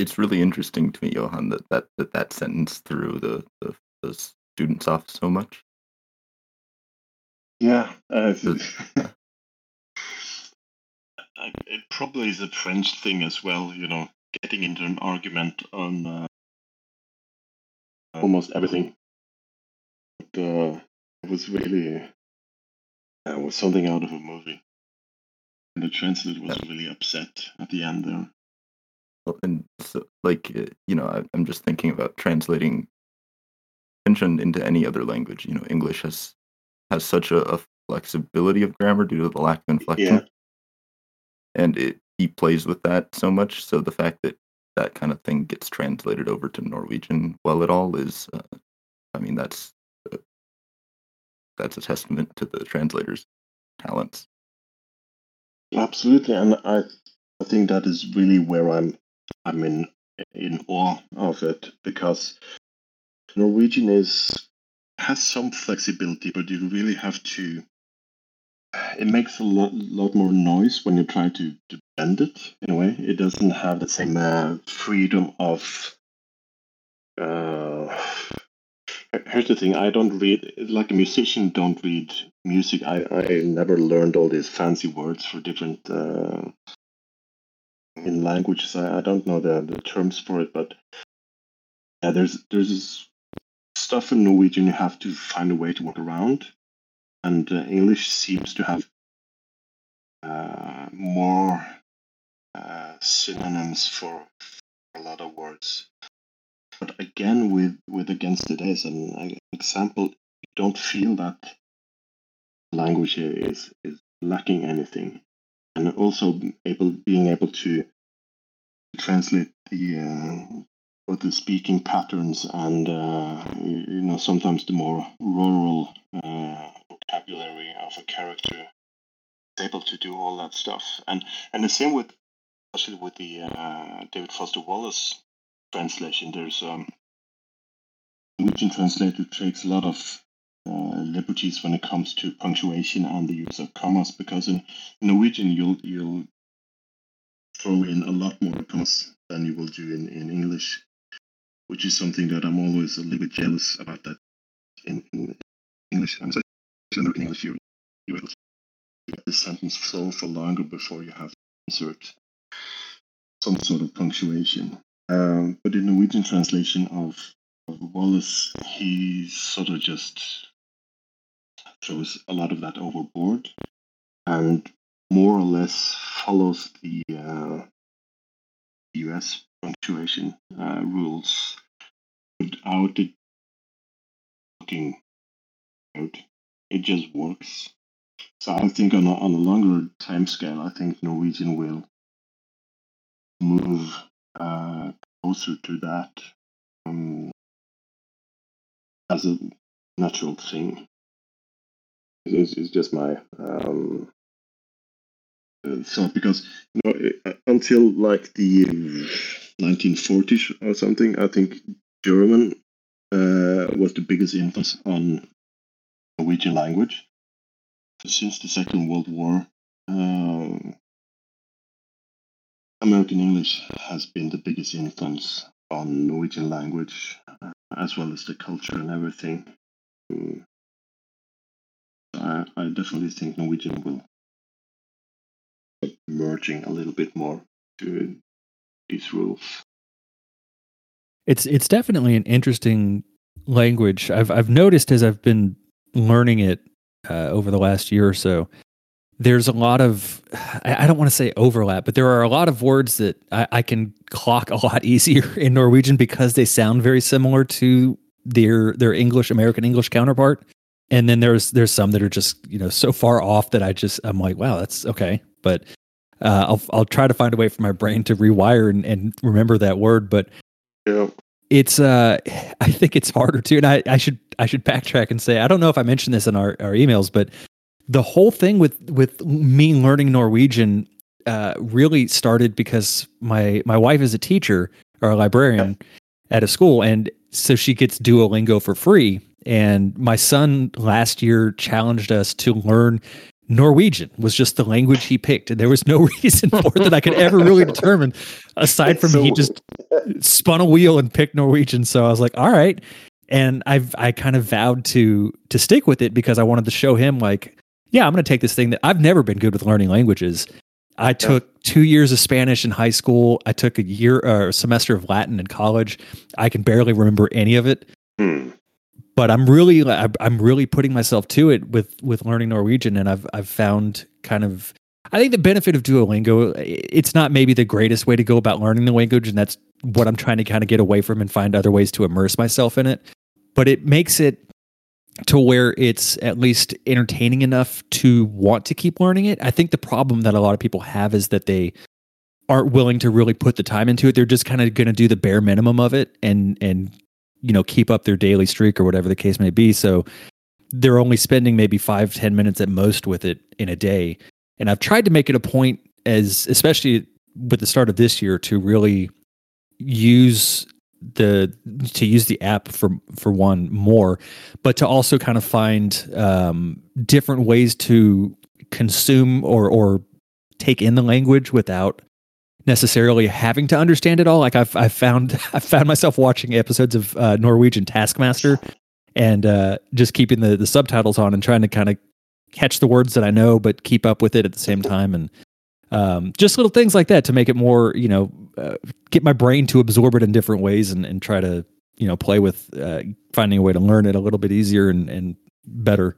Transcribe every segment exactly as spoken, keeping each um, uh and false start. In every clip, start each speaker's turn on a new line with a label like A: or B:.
A: it's really interesting to me, Johan, that that that, that sentence threw the, the the students off so much.
B: Yeah, uh,
A: 'Cause, uh,
B: I- it probably is a French thing as well. You know, getting into an argument on uh, almost everything. But, uh, it was really uh, it was something out of a movie. And the translator was
A: yeah.
B: really upset at the end there.
A: Well, and so, like, uh, you know, I, I'm just thinking about translating tension into any other language. You know, English has has such a, a flexibility of grammar due to the lack of
B: Yeah,
A: inflection, and it he plays with that so much. So the fact that that kind of thing gets translated over to Norwegian well at all is, uh, I mean, that's uh, that's a testament to the translator's talents.
B: absolutely. And I I think that is really where I'm I'm in in awe of it, because Norwegian is has some flexibility, but you really have to. It makes a lot, lot more noise when you try to, to bend it in a way. It doesn't have the same uh, freedom of. Uh, here's the thing: I don't read like a musician. Don't read music. I, I never learned all these fancy words for different uh, in languages. I, I don't know the, the terms for it, but yeah, there's there's this stuff in Norwegian you have to find a way to work around, and uh, English seems to have uh, more uh, synonyms for a lot of words. But again, with with against it as an example, you don't feel that language is is lacking anything, and also able being able to translate the uh, both the speaking patterns and uh, you, you know sometimes the more rural uh, vocabulary of a character. It's able to do all that stuff, and and the same with especially with the uh, David Foster Wallace translation. There's um, Norwegian translator takes a lot of uh, liberties when it comes to punctuation and the use of commas, because in Norwegian you'll you'll throw in a lot more commas than you will do in, in English, which is something that I'm always a little bit jealous about. That in, in English, I'm especially in English, you you're able to get the sentence flow for longer before you have to insert some sort of punctuation. Um, but in Norwegian translation of, of Wallace, he sort of just throws a lot of that overboard and more or less follows the uh, U S punctuation uh, rules without it looking out. It just works. So I think on a, on a longer time scale, I think Norwegian will move uh, closer to that um, as a natural thing. It's, it's just my um, thought, because you know until like the nineteen forties or something, I think German uh, was the biggest influence on Norwegian language. Since the Second World War, uh, American English has been the biggest influence on Norwegian language, uh, as well as the culture and everything. Um, I, I definitely think Norwegian will be merging a little bit more to these rules.
C: It's it's definitely an interesting language. I've I've noticed as I've been learning it uh, over the last year or so. There's a lot of, I don't want to say overlap, but there are a lot of words that I, I can clock a lot easier in Norwegian because they sound very similar to their their English, American English counterpart. And then there's there's some that are just, you know, so far off that I just, I'm like, wow, that's okay. But uh, I'll I'll try to find a way for my brain to rewire and, and remember that word. But
B: Yeah.
C: it's, uh, I think it's harder too. And I, I should I should backtrack and say, I don't know if I mentioned this in our, our emails, but the whole thing with, with me learning Norwegian uh, really started because my my wife is a teacher or a librarian at a school, and so she gets Duolingo for free. And my son last year challenged us to learn Norwegian was just the language he picked. And there was no reason for it that I could ever really determine, aside from
B: So-
C: he just spun a wheel and picked Norwegian. So I was like, all right. And I've I kind of vowed to to stick with it because I wanted to show him, like, yeah, I'm going to take this thing that I've never been good with learning languages. I took two years of Spanish in high school. I took a year or a semester of Latin in college. I can barely remember any of it.
B: Hmm.
C: But I'm really I'm really putting myself to it with with learning Norwegian, and I've I've found kind of I think the benefit of Duolingo, it's not maybe the greatest way to go about learning the language, and that's what I'm trying to kind of get away from and find other ways to immerse myself in it. But it makes it to where it's at least entertaining enough to want to keep learning it. I think the problem that a lot of people have is that they aren't willing to really put the time into it. They're just kind of going to do the bare minimum of it and and you know keep up their daily streak or whatever the case may be. So they're only spending maybe five, ten minutes at most with it in a day. And I've tried to make it a point, as especially with the start of this year, to really use the to use the app for for one more, but to also kind of find um, different ways to consume or or take in the language without necessarily having to understand it all. Like I've I've found I found myself watching episodes of uh, Norwegian Taskmaster and uh, just keeping the the subtitles on and trying to kind of catch the words that I know, but keep up with it at the same time. And um, just little things like that to make it more, you know, uh, get my brain to absorb it in different ways and, and try to, you know, play with uh, finding a way to learn it a little bit easier and, and better.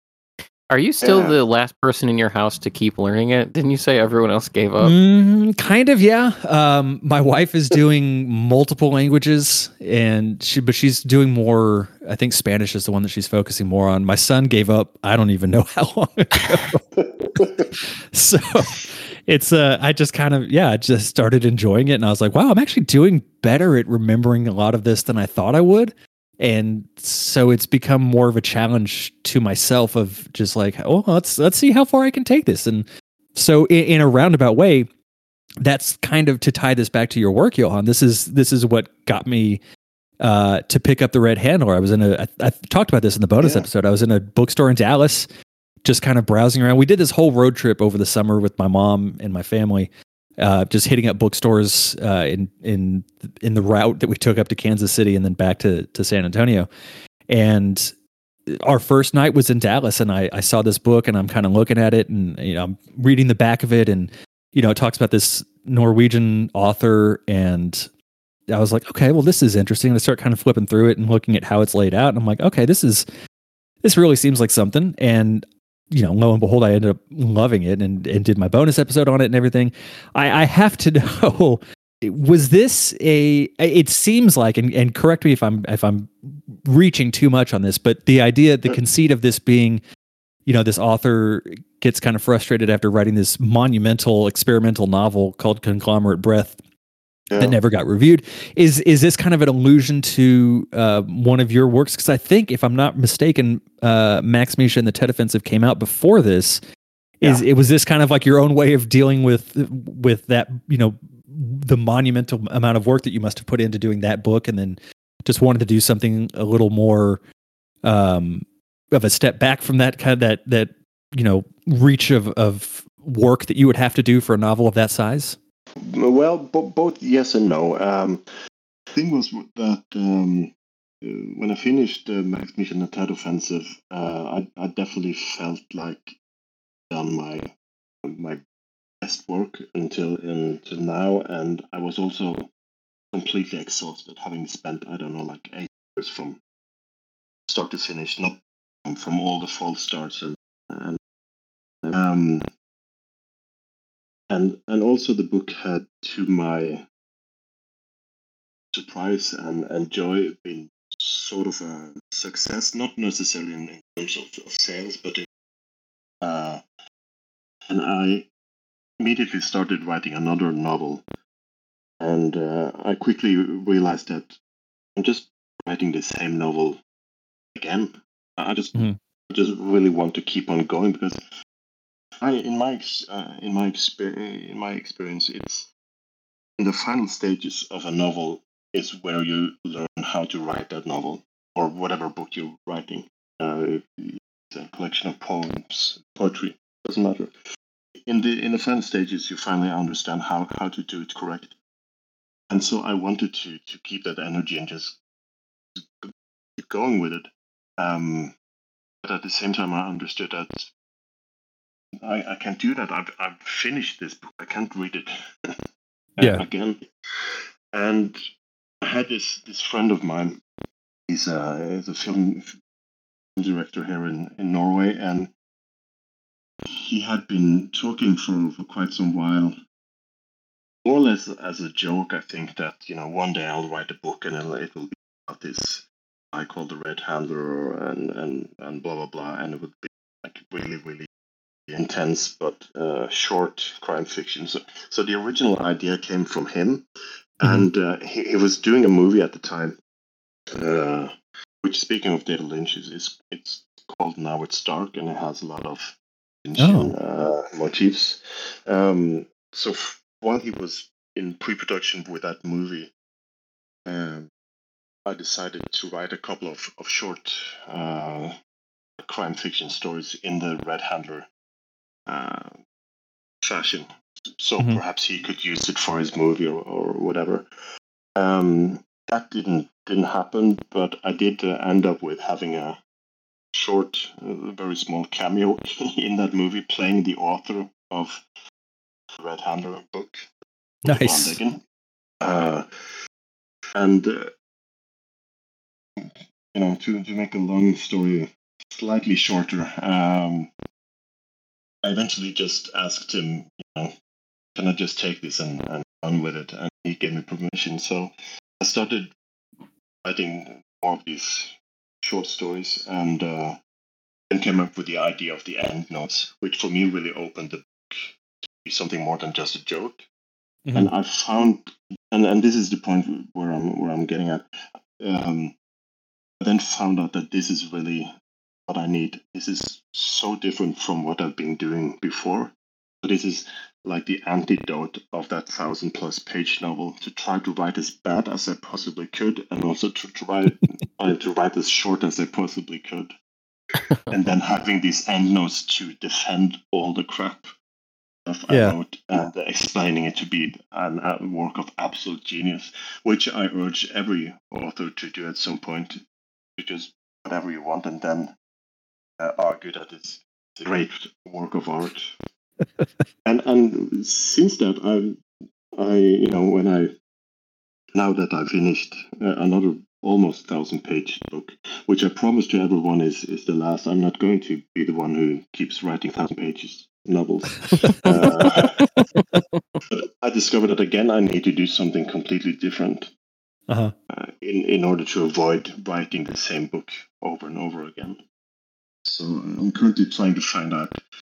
D: Are you still
B: Yeah.
D: the last person in your house to keep learning it? Didn't you say everyone else gave up?
C: Mm, kind of, yeah. Um, my wife is doing multiple languages, and she, but she's doing more. I think Spanish is the one that she's focusing more on. My son gave up. I don't even know how long ago. So it's uh, I just kind of yeah, I just started enjoying it, and I was like, wow, I'm actually doing better at remembering a lot of this than I thought I would. And so it's become more of a challenge to myself of just like, oh, let's let's see how far I can take this. And so in, in a roundabout way, that's kind of to tie this back to your work, Johan. This is this is what got me uh, to pick up the Red Handler. I was in a I, I talked about this in the bonus
B: Yeah.
C: episode. I was in a bookstore in Dallas, just kind of browsing around. We did this whole road trip over the summer with my mom and my family. Uh, just hitting up bookstores uh, in in in the route that we took up to Kansas City and then back to to San Antonio. And our first night was in Dallas, and I, I saw this book, and I'm kind of looking at it, and you know I'm reading the back of it, and you know it talks about this Norwegian author, and I was like, okay, well this is interesting. And I start kind of flipping through it and looking at how it's laid out, and I'm like, okay, this is this really seems like something. And you know, lo and behold, I ended up loving it and, and did my bonus episode on it and everything. I, I have to know, was this a, it seems like, and, and correct me if I'm, if I'm reaching too much on this, but the idea, the conceit of this being, you know, this author gets kind of frustrated after writing this monumental experimental novel called Conglomerate Breath
B: Yeah.
C: that never got reviewed. Is is this kind of an allusion to uh, one of your works? Because I think, if I'm not mistaken, uh, Max Misha and the Tet Offensive came out before this. Is it was this kind of like your own way of dealing with with that? You know, the monumental amount of work that you must have put into doing that book, and then just wanted to do something a little more um, of a step back from that kind of that that you know reach of of work that you would have to do for a novel of that size.
B: Well, bo- both yes and no. Um, the thing was that um, uh, when I finished uh, Max Misha and the Tet Offensive, uh, I, I definitely felt like done my my best work until until now, and I was also completely exhausted, having spent I don't know like eight years from start to finish, not from, from all the false starts and and um. And and also the book had, to my surprise and, and joy, been sort of a success, not necessarily in, in terms of, of sales, but in, uh, and I immediately started writing another novel, and uh, I quickly realized that I'm just writing the same novel again. I just
C: Mhm.
B: I just really want to keep on going because I in my ex- uh, in my experience in my experience it's in the final stages of a novel is where you learn how to write that novel or whatever book you're writing. Uh, it's a collection of poems, poetry. doesn't matter. In the in the fan stages, you finally understand how, how to do it correct. And so I wanted to to keep that energy and just keep going with it. Um, but at the same time, I understood that I, I can't do that. I've I've finished this book. I can't read it
C: Yeah.
B: again. And I had this this friend of mine. He's a, he's a film director here in, in Norway, and he had been talking for, for quite some while, more or less as a joke, I think, that, you know, one day I'll write a book and it'll, it will be about this guy called the Red Handler and, and, and blah, blah, blah, and it would be like really, really intense but uh, short crime fiction. So, so the original idea came from him, mm-hmm. and uh, he, he was doing a movie at the time, uh, which, speaking of David Lynch, is, is it's called Now It's Dark, and it has a lot of Lynchian oh. uh, motifs. Um, so f- while he was in pre-production with that movie, um, I decided to write a couple of, of short uh, crime fiction stories in the Red Handler uh, fashion. So mm-hmm. perhaps he could use it for his movie or, or whatever. Um, that didn't didn't happen, but I did uh, end up with having a short, uh, very small cameo in that movie, playing the author of the Red Handler book.
C: Nice.
B: Uh, and uh, you know, to to make a long story slightly shorter, um, I eventually just asked him, you know, can I just take this and, and run with it? And he gave me permission. So I started writing more of these short stories, and uh, then came up with the idea of the end notes, which for me really opened the book to be something more than just a joke. Mm-hmm. And I found, and, and this is the point where I'm where I'm getting at. Um, I then found out that this is really what I need. This is so different from what I've been doing before. So this is like the antidote of that thousand plus page novel, to try to write as bad as I possibly could, and also to try uh, to write as short as I possibly could. And then having these end notes to defend all the crap stuff yeah. I wrote, and explaining it to be an, a work of absolute genius, which I urge every author to do at some point. To just whatever you want, and then uh, argue that it's a great work of art. and and since that, I I you know when I now that I finished uh, another almost thousand page book, which I promised to everyone is is the last. I'm not going to be the one who keeps writing thousand pages novels. uh, but I discovered that again I need to do something completely different. Uh-huh. Uh, in, in order to avoid writing the same book over and over again. So uh, I'm currently trying to find out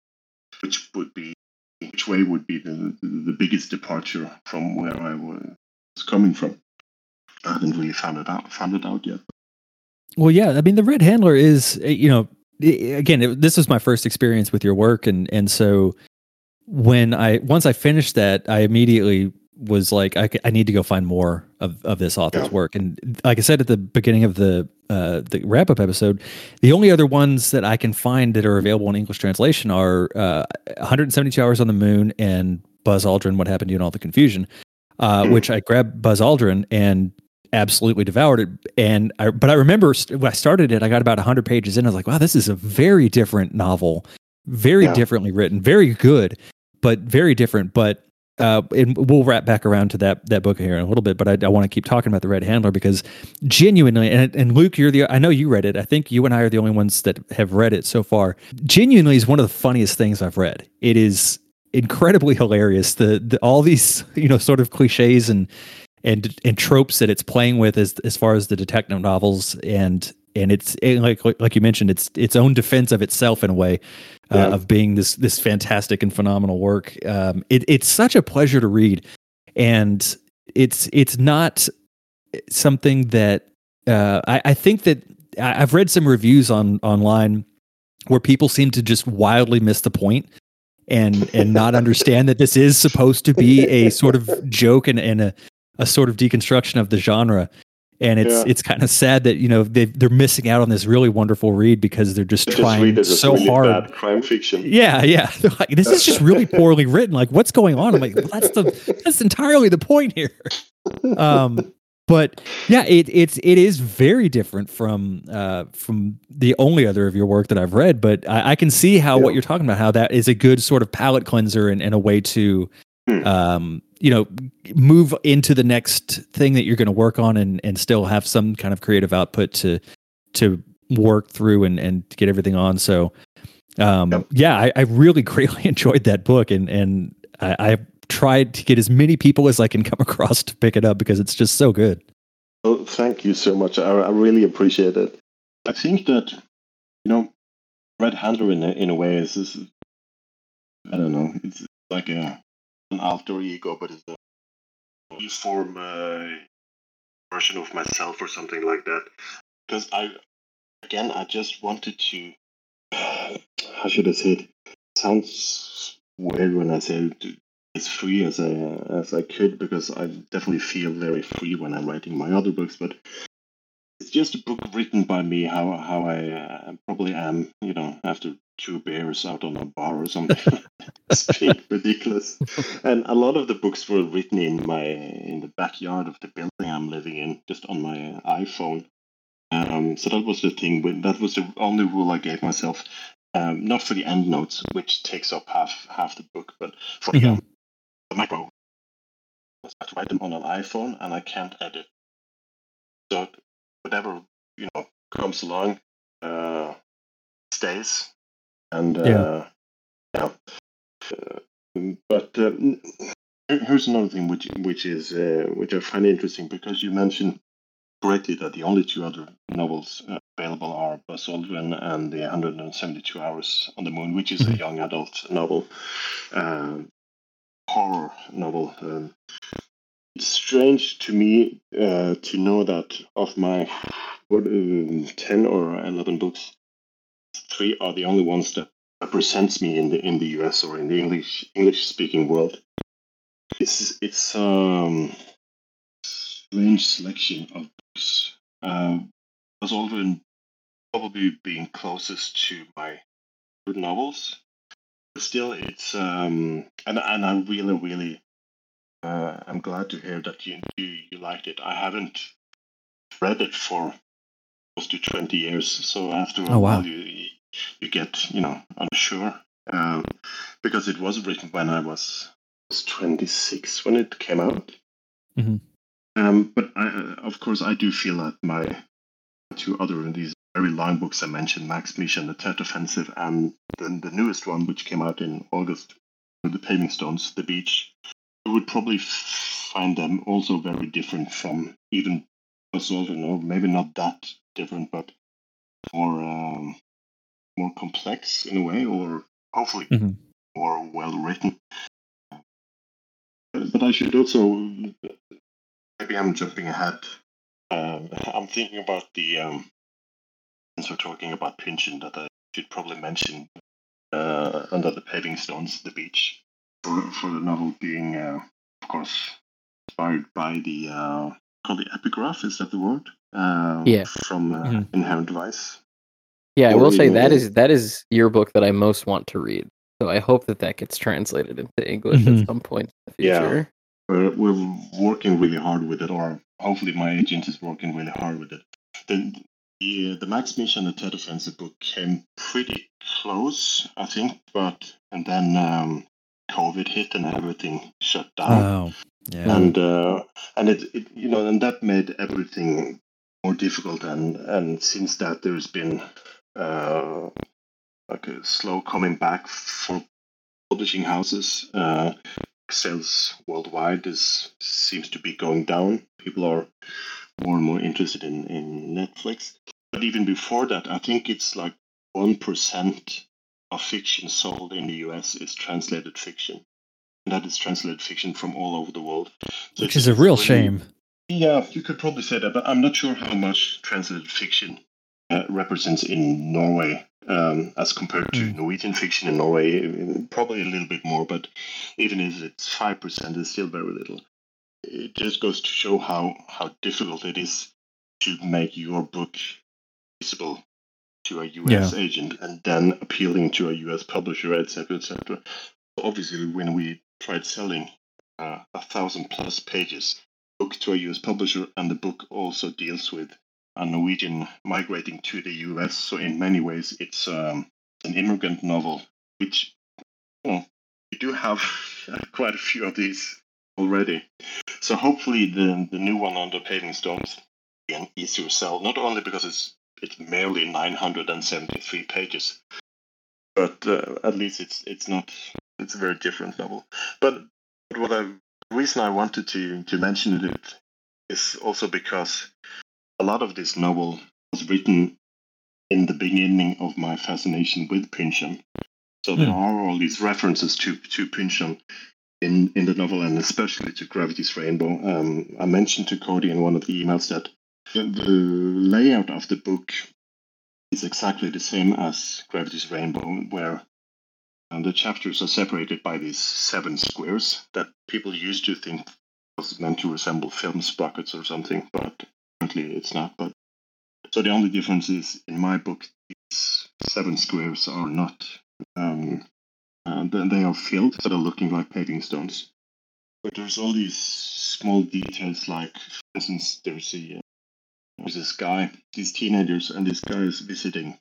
B: which would be, which way would be the, the, the biggest departure from where I was coming from. I haven't really found it out, found it out yet.
C: Well, yeah, I mean, the Red Handler is, you know, again, it, this was my first experience with your work, and and so when I once I finished that, I immediately was like, I, I need to go find more of, of this author's yeah. work. And like I said at the beginning of the uh, the wrap up episode, the only other ones that I can find that are available in English translation are uh, one hundred seventy-two Hours on the Moon and Buzz Aldrin, What Happened to You and All the Confusion, uh, mm. which I grabbed Buzz Aldrin and absolutely devoured it. And I, but I remember when I started it, I got about one hundred pages in. I was like, wow, this is a very different novel, very yeah. differently written, very good, but very different. But Uh, and we'll wrap back around to that that book here in a little bit, but I, I want to keep talking about the Red Handler because genuinely, and, and Luke, you're the I know you read it. I think you and I are the only ones that have read it so far. Genuinely, is one of the funniest things I've read. It is incredibly hilarious. The, the all these you know sort of cliches and and and tropes that it's playing with as as far as the detective novels, and and it's it, like like you mentioned, it's its own defense of itself in a way. Uh, yeah. Of being this this fantastic and phenomenal work. Um, it, it's such a pleasure to read, and it's it's not something that uh, I, I think that I, I've read some reviews on online where people seem to just wildly miss the point and and not understand that this is supposed to be a sort of joke and, and a, a sort of deconstruction of the genre. and it's
B: Yeah.
C: it's kind of sad that you know they they're missing out on this really wonderful read because they're just
B: I just
C: trying
B: read it as
C: so
B: really
C: hard.
B: bad crime fiction.
C: Yeah, yeah. They're like, this is just really poorly written. Like, what's going on? I'm like, well, that's the that's entirely the point here. Um, but yeah, it it's it is very different from uh from the only other of your work that I've read. But I, I can see how
B: Yeah.
C: what you're talking about, how that is a good sort of palate cleanser and, and a way to
B: Hmm.
C: um you know move into the next thing that you're going to work on and and still have some kind of creative output to to work through and and get everything on. So um
B: Yep.
C: yeah, I, I really greatly enjoyed that book, and and I, I tried to get as many people as I can come across to pick it up because it's just so good.
B: Well, thank you so much. I, I really appreciate it. I think that, you know, Red Handler in a, in a way is, is, I don't know, it's like a an alter ego, but it's a reform uh, version of myself or something like that. Because I, again, I just wanted to, how should I say it? Sounds weird when I say it, as free as I as I could, because I definitely feel very free when I'm writing my other books. But it's just a book written by me, how how I uh, probably am, you know, after two beers out on a bar or something. It's being ridiculous. And a lot of the books were written in my in the backyard of the building I'm living in, just on my iPhone. Um, so that was the thing. With, that was the only rule I gave myself. Um, not for the end notes, which takes up half half the book, but for the, um, the micro. I have to write them on an iPhone, and I can't edit. So whatever you know comes along uh, stays, and uh, yeah. yeah. But uh, here's another thing, which which is uh, which I find interesting, because you mentioned correctly that the only two other novels uh, available are Buzz Aldrin and the one hundred seventy-two Hours on the Moon, which is
C: Mhm.
B: a young adult novel, uh, horror novel. Um, it's strange to me uh, to know that of my what, uh, ten or eleven books, three are the only ones that represents me in the in the U S or in the English English speaking world. It's it's um strange selection of books. Um, Buzz Aldrin probably being closest to my good novels, but still, it's um, and and I really really uh, I'm glad to hear that you, you you liked it. I haven't read it for close to twenty years, so after a
C: Oh, wow.
B: while you you get you know unsure, um, because it was written when I was was twenty-six when it came out.
C: Mhm.
B: Um, but I, uh, of course, I do feel that my two other these very long books I mentioned, Max Misha and the Tet Offensive, and then the newest one, which came out in August, The Paving Stones, The Beach, I would probably f- find them also very different from even Buzz Aldrin, or maybe not that different, but more um, more complex in a way, or hopefully
C: Mhm.
B: more well written. But, but I should also, maybe I'm jumping ahead. Um, I'm thinking about the, um, since we're talking about Pynchon, that I should probably mention uh, Under the Paving Stones, The Beach, for, for the novel being, uh, of course, inspired by the, uh, called the epigraph, is that the word? Um,
D: Yeah.
B: From uh,
C: Mhm.
B: Inherent Vice.
D: Yeah, I
B: Or
D: will say
B: in-
D: that
B: in-
D: is that is your book that I most want to read. So I hope that that gets translated into English
C: Mhm.
D: at some point in the
B: Yeah.
D: future.
B: We're, we're working really hard with it, or hopefully my agent is working really hard with it. The, the, the Max Misha and the Tet Offensive book came pretty close, I think, but and then um, COVID hit and everything shut down.
C: Oh, yeah.
B: and uh, and it, it you know and that made everything more difficult, and and since that there's been uh, like a slow coming back for publishing houses. Uh, sales worldwide is seems to be going down. People are more and more interested in, in Netflix. But even before that, I think it's like one percent of fiction sold in the U S is translated fiction. And that is translated fiction from all over the world. So
C: Which
B: it's-
C: is a
B: it's
C: real
B: really-
C: shame.
B: Yeah, you could probably say that, but I'm not sure how much translated fiction uh, represents in Norway um, as compared to
C: Mm.
B: Norwegian fiction in Norway. Probably a little bit more, but even if it's five percent, it's still very little. It just goes to show how, how difficult it is to make your book visible to a U S
C: Yeah.
B: agent and then appealing to a U S publisher, et cetera, et cetera. Obviously, when we tried selling uh, a thousand plus pages book to a U S publisher, and the book also deals with a Norwegian migrating to the U S, so in many ways it's um, an immigrant novel, which you know, we do have quite a few of these already. So hopefully the the new one under Paving Stones will be an easier sell, not only because it's it's merely nine hundred seventy-three pages, but uh, at least it's it's not it's a very different novel. But what I the reason I wanted to to mention it is also because a lot of this novel was written in the beginning of my fascination with Pynchon. So there
C: Hmm.
B: are all these references to to Pynchon in in the novel, and especially to Gravity's Rainbow. Um, I mentioned to Cody in one of the emails that the, the layout of the book is exactly the same as Gravity's Rainbow, where and the chapters are separated by these seven squares that people used to think was meant to resemble film sprockets or something, but apparently it's not. But so the only difference is in my book, these seven squares are not. Um, uh, they are filled, so they're looking like paving stones. But there's all these small details, like, for instance, there's a uh, there's this guy, these teenagers, and this guy is visiting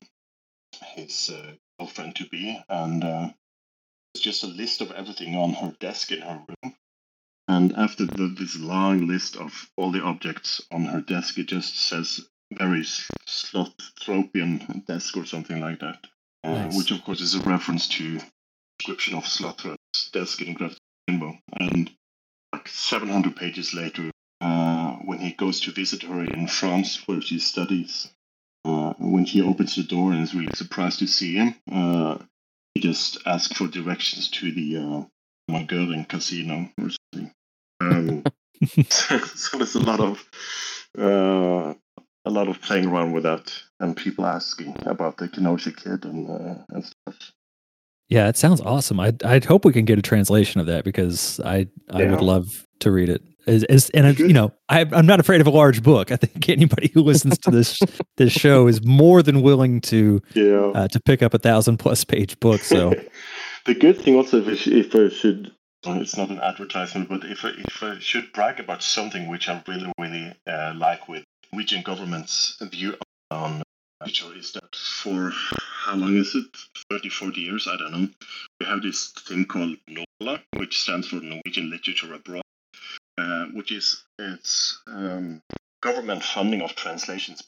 B: his uh, girlfriend to be, and uh, it's just a list of everything on her desk in her room. And after the, this long list of all the objects on her desk, it just says very Slothropian desk or something like that, uh,
C: Nice.
B: which of course is a reference to the description of Slothrop's desk in Gravity's Rainbow. And like seven hundred pages later, uh, when he goes to visit her in France, where she studies, uh, when she opens the door and is really surprised to see him, uh, he just asks for directions to the uh, Margöring casino or something. Um, so, so there's a lot of uh, a lot of playing around with that, and people asking about the Kenosha Kid and uh, and stuff.
C: Yeah, it sounds awesome. I I'd hope we can get a translation of that because I I would
B: Yeah.
C: love to read it. As, as, and
B: If
C: you
B: you-
C: know, I, I'm not afraid of a large book. I think anybody who listens to this this show is more than willing to
B: Yeah.
C: uh, to pick up a thousand plus page book. So
B: The good thing also, if I, sh- if I should, well, it's not an advertisement, but if I, if I should brag about something which I really, really uh, like with Norwegian government's view on literature, is that for, how long is it? thirty, forty years? I don't know. We have this thing called NORLA, which stands for Norwegian Literature Abroad, uh, which is it's um, government funding of translations.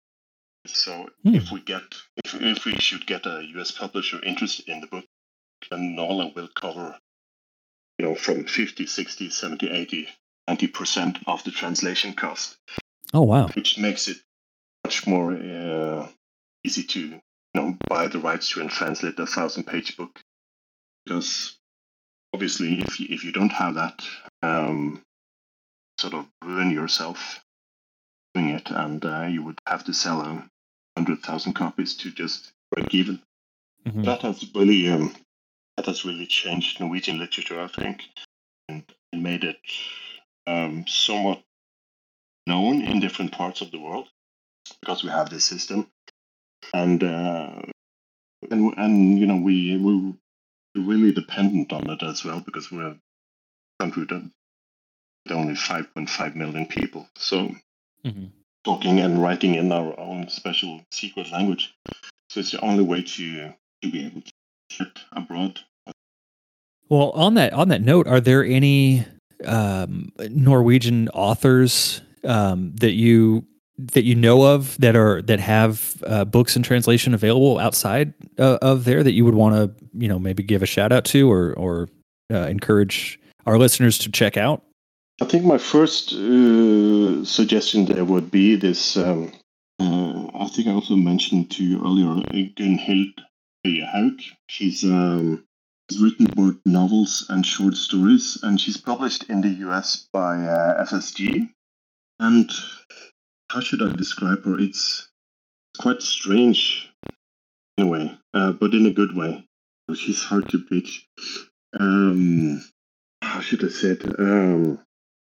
B: So
C: Hmm.
B: if we get, if, if we should get a U S publisher interested in the book, then NORLA will cover, you know, from fifty, sixty, seventy, eighty, ninety percent of the translation cost,
C: oh wow,
B: which makes it much more uh, easy to, you know, buy the rights to and translate a thousand-page book. Because obviously, if you, if you don't have that, um, sort of ruin yourself doing it, and uh, you would have to sell a hundred thousand copies to just break even.
C: Mhm.
B: That has really um, that has really changed Norwegian literature, I think, and made it um, somewhat known in different parts of the world because we have this system, and uh, and and you know we we're really dependent on it as well because we're a country that with only five point five million people, so
C: Mhm.
B: talking and writing in our own special secret language. So it's the only way to to be able to get abroad.
C: Well, on that on that note, are there any um, Norwegian authors um, that you that you know of that are that have uh, books in translation available outside uh, of there that you would want to you know maybe give a shout out to or or uh, encourage our listeners to check out?
B: I think my first uh, suggestion there would be this. Um, uh, I think I also mentioned to you earlier, Gunhild Haug. She's um, she's written both novels and short stories, and she's published in the U S by uh, F S G. And how should I describe her? It's quite strange in a way, uh, but in a good way. She's hard to pitch. Um, how should I say it? Um,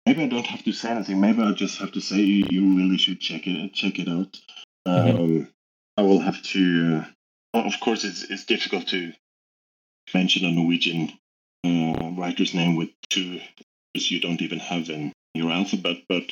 B: maybe I don't have to say anything. Maybe I just have to say you, you really should check it check it out. Um,
C: Mhm.
B: I will have to. Uh, of course, it's it's difficult to mention a Norwegian uh, writer's name with two because you don't even have in your alphabet. But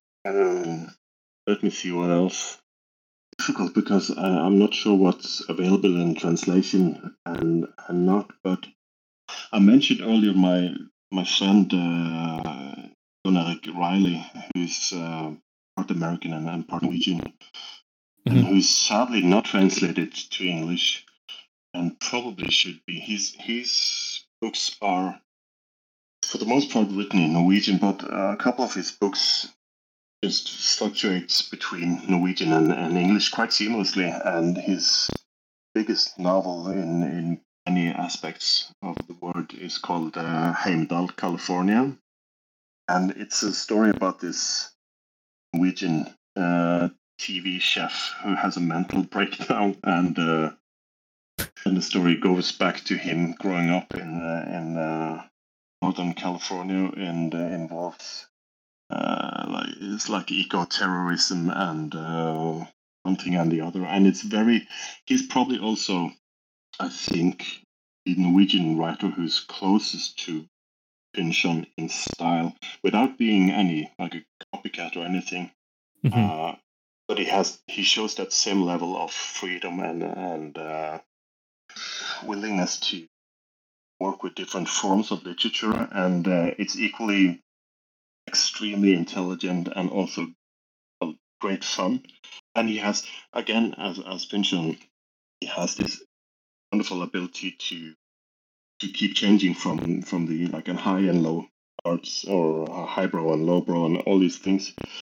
B: um, let me see what else. Difficult because I, I'm not sure what's available in translation and and not. But I mentioned earlier my my friend uh, Jon Erik Riley, who's uh, part American and, and part Norwegian, and
C: Mhm.
B: who's sadly not translated to English, and probably should be. His his books are, for the most part, written in Norwegian, but uh, a couple of his books just fluctuates between Norwegian and, and English quite seamlessly. And his biggest novel in in many aspects of the word is called uh, Heimdall, California, and it's a story about this Norwegian uh, T V chef who has a mental breakdown, and uh, and the story goes back to him growing up in uh, in uh, Northern California, and uh, involves uh, like it's like eco-terrorism and uh, one thing and the other, and it's very. He's probably also, I think, the Norwegian writer who's closest to Pynchon in style, without being any like a copycat or anything.
C: Mhm.
B: Uh, but he has he shows that same level of freedom and and uh, willingness to work with different forms of literature, and uh, it's equally extremely intelligent and also uh, great fun. And he has, again, as as Pynchon, he has this wonderful ability to to keep changing from from the like a high and low arts, or a highbrow and lowbrow and all these things.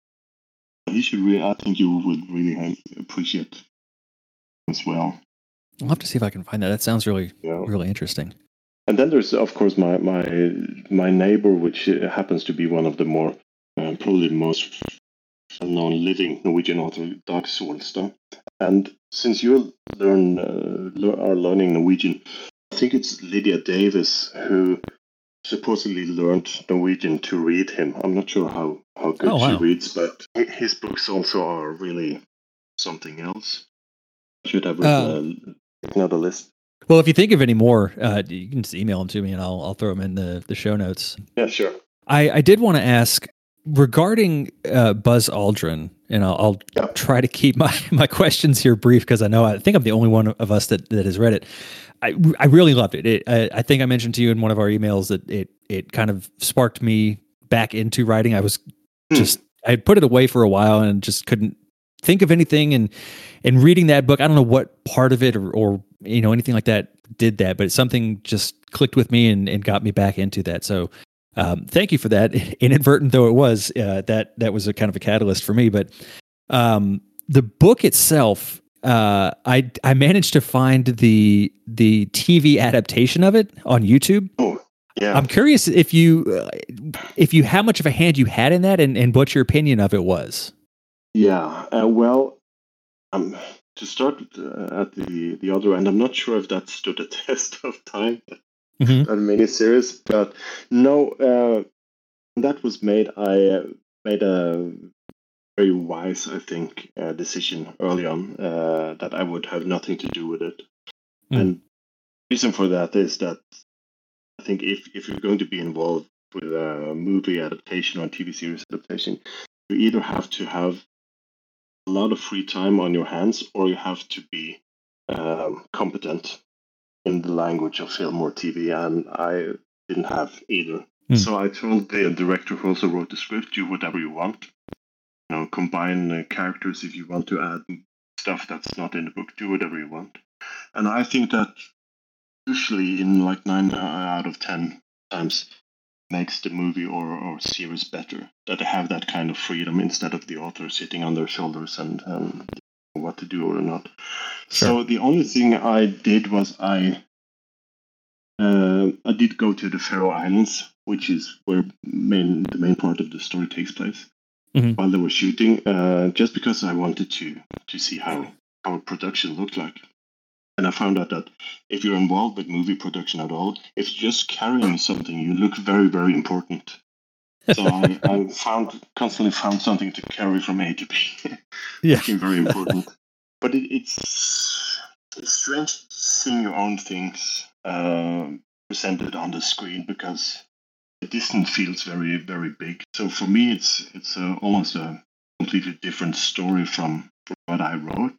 B: He should really, I think you would really appreciate as well.
C: I'll have to see if I can find that. That sounds really,
B: Yeah.
C: really interesting.
B: And then there's, of course, my my my neighbor, which happens to be one of the more uh, probably the most known living Norwegian author, Dag Solstad. And since you learn uh, le- are learning Norwegian, I think it's Lydia Davis who supposedly learned Norwegian to read him. I'm not sure how, how good
C: Oh,
B: she
C: wow.
B: reads, but hi- his books also are really something else. I should have written
C: Um,
B: a, another list.
C: well, if you think of any more, uh, you can just email them to me, and I'll I'll throw them in the the show notes.
B: Yeah, sure.
C: I I did want to ask regarding uh, Buzz Aldrin, and I'll, I'll
B: Yeah.
C: try to keep my my questions here brief because I know I think I'm the only one of us that that has read it. I I really loved it. it I, I think I mentioned to you in one of our emails that it it kind of sparked me back into writing. I was just I had put it away for a while and just couldn't think of anything, and and reading that book, I don't know what part of it or, or you know anything like that did that, but something just clicked with me and, and got me back into that. So um, thank you for that. Inadvertent though it was, uh, that that was a kind of a catalyst for me. But um, the book itself, uh, I I managed to find the the T V adaptation of it on YouTube.
B: Oh, yeah.
C: I'm curious if you uh, if you how much of a hand you had in that, and, and what your opinion of it was.
B: Yeah. Uh, well, um, to start uh, at the the other end, I'm not sure if that stood the test of time.
C: Mm-hmm.
B: That miniseries, but no, uh, that was made. I uh, made a very wise, I think, uh, decision early on uh, that I would have nothing to do with it.
C: Mm.
B: And the reason for that is that I think if if you're going to be involved with a movie adaptation or a T V series adaptation, you either have to have a lot of free time on your hands, or you have to be um, competent in the language of film or T V, and I didn't have either.
C: Hmm.
B: So I told the director who also wrote the script, do whatever you want. You know, combine uh, characters if you want to add stuff that's not in the book. Do whatever you want. And I think that usually in like nine out of ten times makes the movie or, or series better. That they have that kind of freedom instead of the author sitting on their shoulders and, and what to do or not.
C: Sure.
B: So the only thing I did was I uh, I did go to the Faroe Islands, which is where main the main part of the story takes place,
C: mm-hmm.
B: while they were shooting, uh, just because I wanted to to see how our production looked like. And I found out that if you're involved with movie production at all, if you're just carrying something, you look very, very important. So I, I found constantly found something to carry from A to B.
C: Yeah.
B: Became very important. But it, it's it's strange seeing your own things uh, presented on the screen because the distance feels very very big. So for me, it's it's uh, almost a completely different story from, from what I wrote.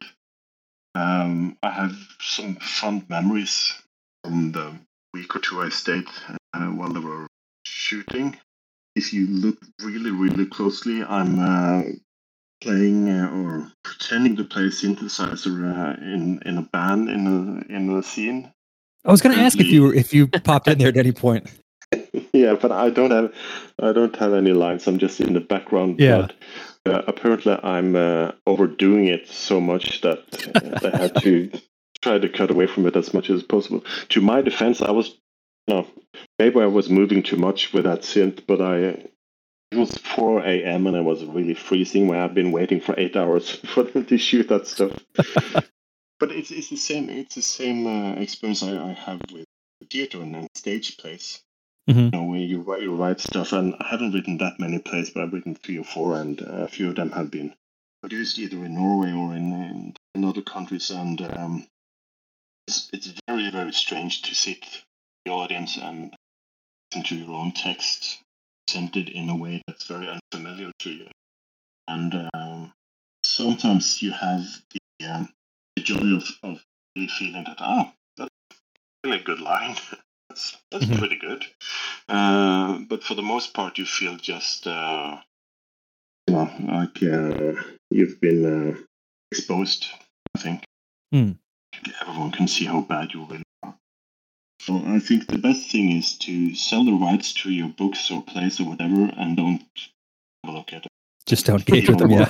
B: Um, I have some fond memories from the week or two I stayed uh, while they were shooting. If you look really, really closely, I'm uh, playing uh, or pretending to play a synthesizer uh, in in a band in a in a scene.
C: I was going to ask if you were, if you popped in there at any point.
B: Yeah, but I don't have I don't have any lines. I'm just in the background.
C: Yeah.
B: But uh, apparently, I'm uh, overdoing it so much that uh, I had to try to cut away from it as much as possible. To my defense, I was no, maybe I was moving too much with that synth, but I. It was four a.m. and I was really freezing. Where I've been waiting for eight hours for them to shoot that stuff. But it's it's the same. It's the same uh, experience I, I have with theater and, and stage plays.
C: Mm-hmm.
B: You know, where you write, you write stuff, and I haven't written that many plays, but I've written three or four, and uh, a few of them have been produced either in Norway or in, in, in other countries. And um, it's it's very very strange to sit in the audience and listen to your own text presented in a way that's very unfamiliar to you. And um, sometimes you have the, um, the joy of, of really feeling that, ah, that's really a good line. that's that's
C: Mhm.
B: pretty good. Uh, but for the most part, you feel just, uh, you know, like uh, you've been uh, exposed, I think.
C: Mm.
B: Everyone can see how bad you really are. So I think the best thing is to sell the rights to your books or plays or whatever, and don't have a look at it.
C: Just don't engage with them. Yeah.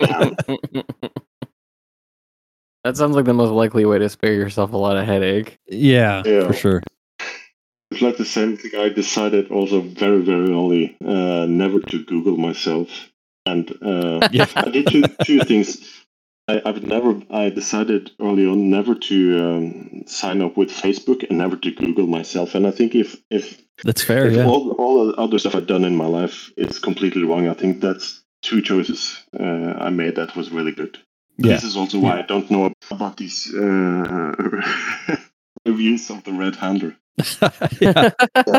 D: That sounds like the most likely way to spare yourself a lot of headache.
C: Yeah,
B: Yeah.
C: for sure.
B: It's like the same thing. I decided also very, very early uh, never to Google myself, and uh,
C: Yeah.
B: I did two two things. I, I've never. I decided early on never to um, sign up with Facebook and never to Google myself. And I think if if,
C: That's fair.
B: if
C: Yeah.
B: all all the other stuff I've done in my life is completely wrong, I think that's two choices uh, I made that was really good.
C: Yeah.
B: This is also why I don't know about these uh, reviews of the Red Hander.
C: Yeah.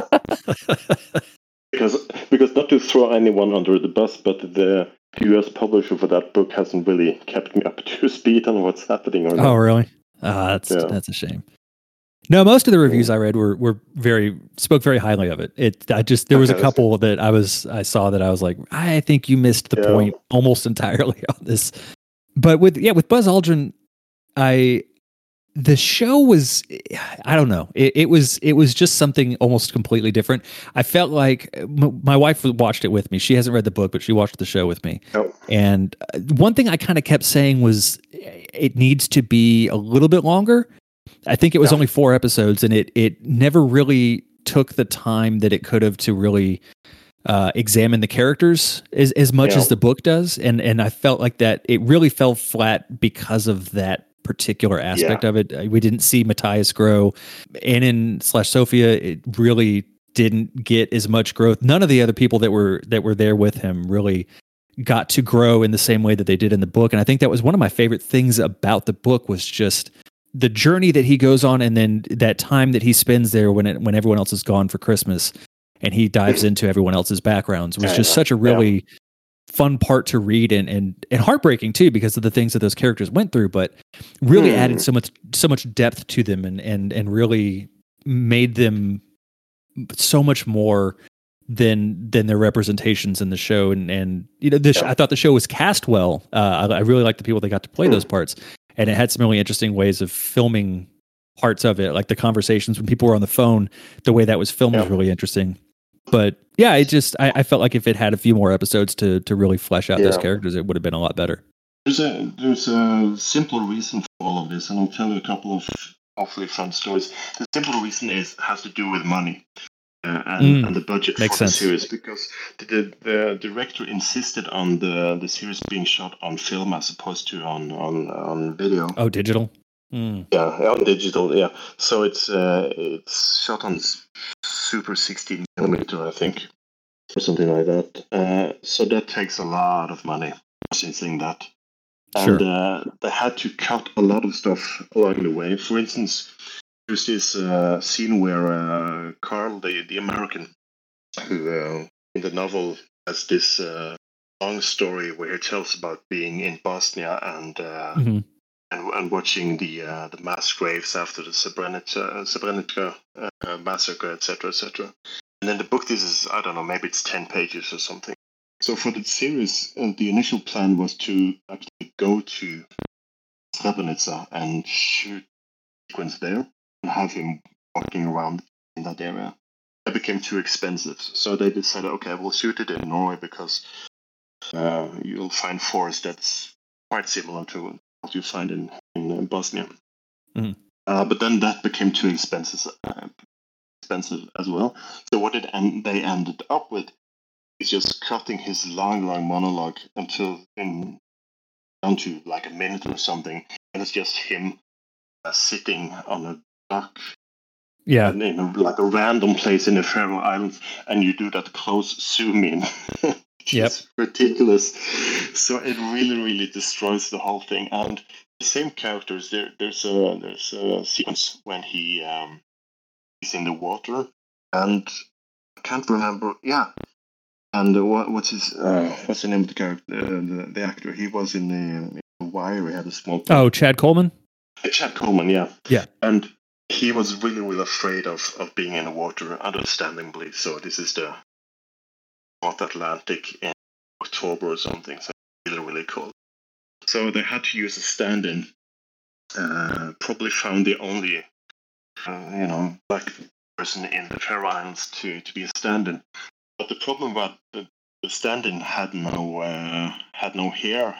B: Because, because not to throw anyone under the bus, but the U S publisher for that book hasn't really kept me up to speed on what's happening. Or
C: Oh,
B: not.
C: really? Ah, that's
B: Yeah.
C: that's a shame. No, most of the reviews I read were were very spoke very highly of it. It I just there was a
B: Okay, that's
C: couple that I was I saw that I was like, I think you missed the
B: Yeah.
C: point almost entirely on this. But with yeah, with Buzz Aldrin, I the show was I don't know. It, it was it was just something almost completely different. I felt like m- my wife watched it with me. She hasn't read the book, but she watched the show with me.
B: Oh.
C: And uh, one thing I kind of kept saying was it needs to be a little bit longer. I think it was
B: Yeah.
C: only four episodes, and it it never really took the time that it could have to really uh, examine the characters as as much
B: Yeah.
C: as the book does. And and I felt like that it really fell flat because of that particular aspect
B: Yeah.
C: of it. We didn't see Matthias grow. Annan slash Sophia, it really didn't get as much growth. None of the other people that were that were there with him really got to grow in the same way that they did in the book. And I think that was one of my favorite things about the book was just the journey that he goes on, and then that time that he spends there when it, when everyone else is gone for Christmas, and he dives into everyone else's backgrounds was
B: Yeah,
C: just
B: yeah.
C: such a really fun part to read, and and and heartbreaking too because of the things that those characters went through, but really
B: Hmm.
C: added so much so much depth to them, and and and really made them so much more than than their representations in the show. And and you know, this
B: Yeah.
C: I thought the show was cast well. Uh, I, I really liked the people that got to play
B: Hmm.
C: those parts, and it had some really interesting ways of filming parts of it, like the conversations when people were on the phone. The way that was filmed was
B: Yeah.
C: really interesting. But yeah, it just I, I felt like if it had a few more episodes to to really flesh out those
B: Yeah.
C: characters, it would have been a lot better.
B: There's a there's a simple reason for all of this, and I'll tell you a couple of awfully fun stories. The simple reason is has to do with money uh, and,
C: Mm,
B: and the budget
C: makes
B: for
C: sense.
B: the series, because the, the the director insisted on the the series being shot on film as opposed to on on on video.
C: Oh, digital. Mm.
B: Yeah, on digital. Yeah, so it's uh, it's shot on s- super sixteen millimeter, I think. or something like that. Uh, so that takes a lot of money processing that. And
C: Sure.
B: uh, they had to cut a lot of stuff along the way. For instance, there's this uh, scene where uh, Carl, the, the American, who uh, in the novel has this uh, long story where he tells about being in Bosnia and uh,
C: hmm
B: and, and watching the uh, the mass graves after the Srebrenica, Srebrenica uh, massacre, et cetera, et cetera. And in the book, this is, I don't know, maybe it's ten pages or something. So for the series, uh, the initial plan was to actually go to Srebrenica and shoot sequence there and have him walking around in that area. That became too expensive, so they decided, okay, we'll shoot it in Norway because uh, you'll find forest that's quite similar to what you find in, in Bosnia.
C: Mhm.
B: Uh, but then that became too expensive, uh, expensive as well. So what it en- they ended up with is just cutting his long, long monologue until in down to like a minute or something, and it's just him uh, sitting on a dock
C: Yeah.
B: in a, like a random place in the Faroe Islands, and you do that close zoom in. It's
C: Yep.
B: just ridiculous. So it really, really destroys the whole thing. And the same characters. There, there's a there's a sequence when he um, he's in the water, and I can't remember. Yeah. And uh, what what's his uh, what's the name of the character? Uh, the, the actor. He was in the, in the Wire. He had a small.
C: Oh, Chad Coleman?
B: Chad Coleman, yeah.
C: Yeah.
B: And he was really, really afraid of, of being in the water, understandably. So this is the North Atlantic in October or something. So really, really cold. So they had to use a stand-in. Uh, probably found the only, uh, you know, black person in the Faroe Islands to, to be a stand-in. But the problem was the, the stand-in had no uh, had no hair.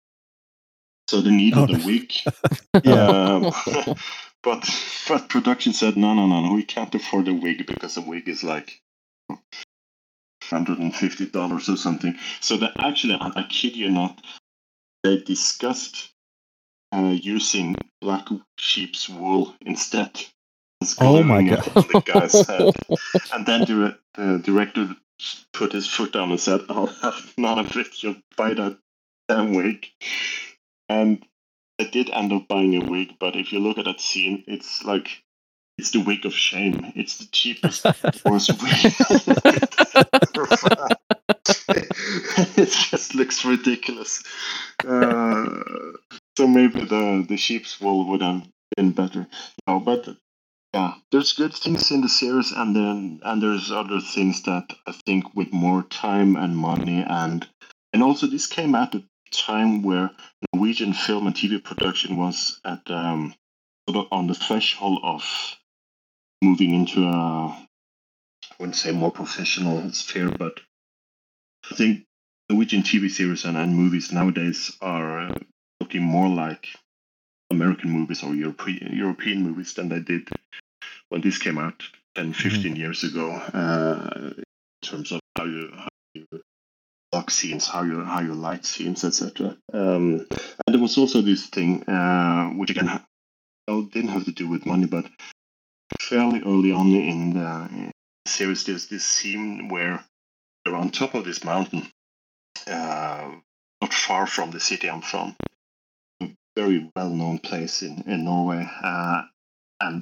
B: So they needed
C: Oh,
B: a
C: no.
B: wig.
C: Yeah.
B: Um, but but production said no, no, no, no, we can't afford a wig because a wig is like one hundred fifty dollars or something. So they actually, I kid you not, they discussed uh, using black sheep's wool instead. As
C: Oh my
B: gluing
C: God.
B: on the guy's head. And then the, the director put his foot down and said, "I'll have none of it. You'll buy that damn wig." And I did end up buying a wig, but if you look at that scene, it's like it's the wig of shame. It's the cheapest, worst wig. It just looks ridiculous. Uh, so maybe the the sheep's wool would have been better. No, but yeah, there's good things in the series, and then and there's other things that I think with more time and money, and and also this came at a time where Norwegian film and T V production was at um, sort of on the threshold of moving into a, I wouldn't say more professional sphere, but I think Norwegian T V series and, and movies nowadays are uh, looking more like American movies or European European movies than they did when this came out ten, fifteen mm-hmm. years ago. Uh, in terms of how you how you lock scenes, how you how you light scenes, et cetera. Um, and there was also this thing, uh, which again ha- didn't have to do with money, but fairly early on in the, in the series, there's this scene where they're on top of this mountain, uh, not far from the city I'm from, a very well-known place in in Norway, uh, and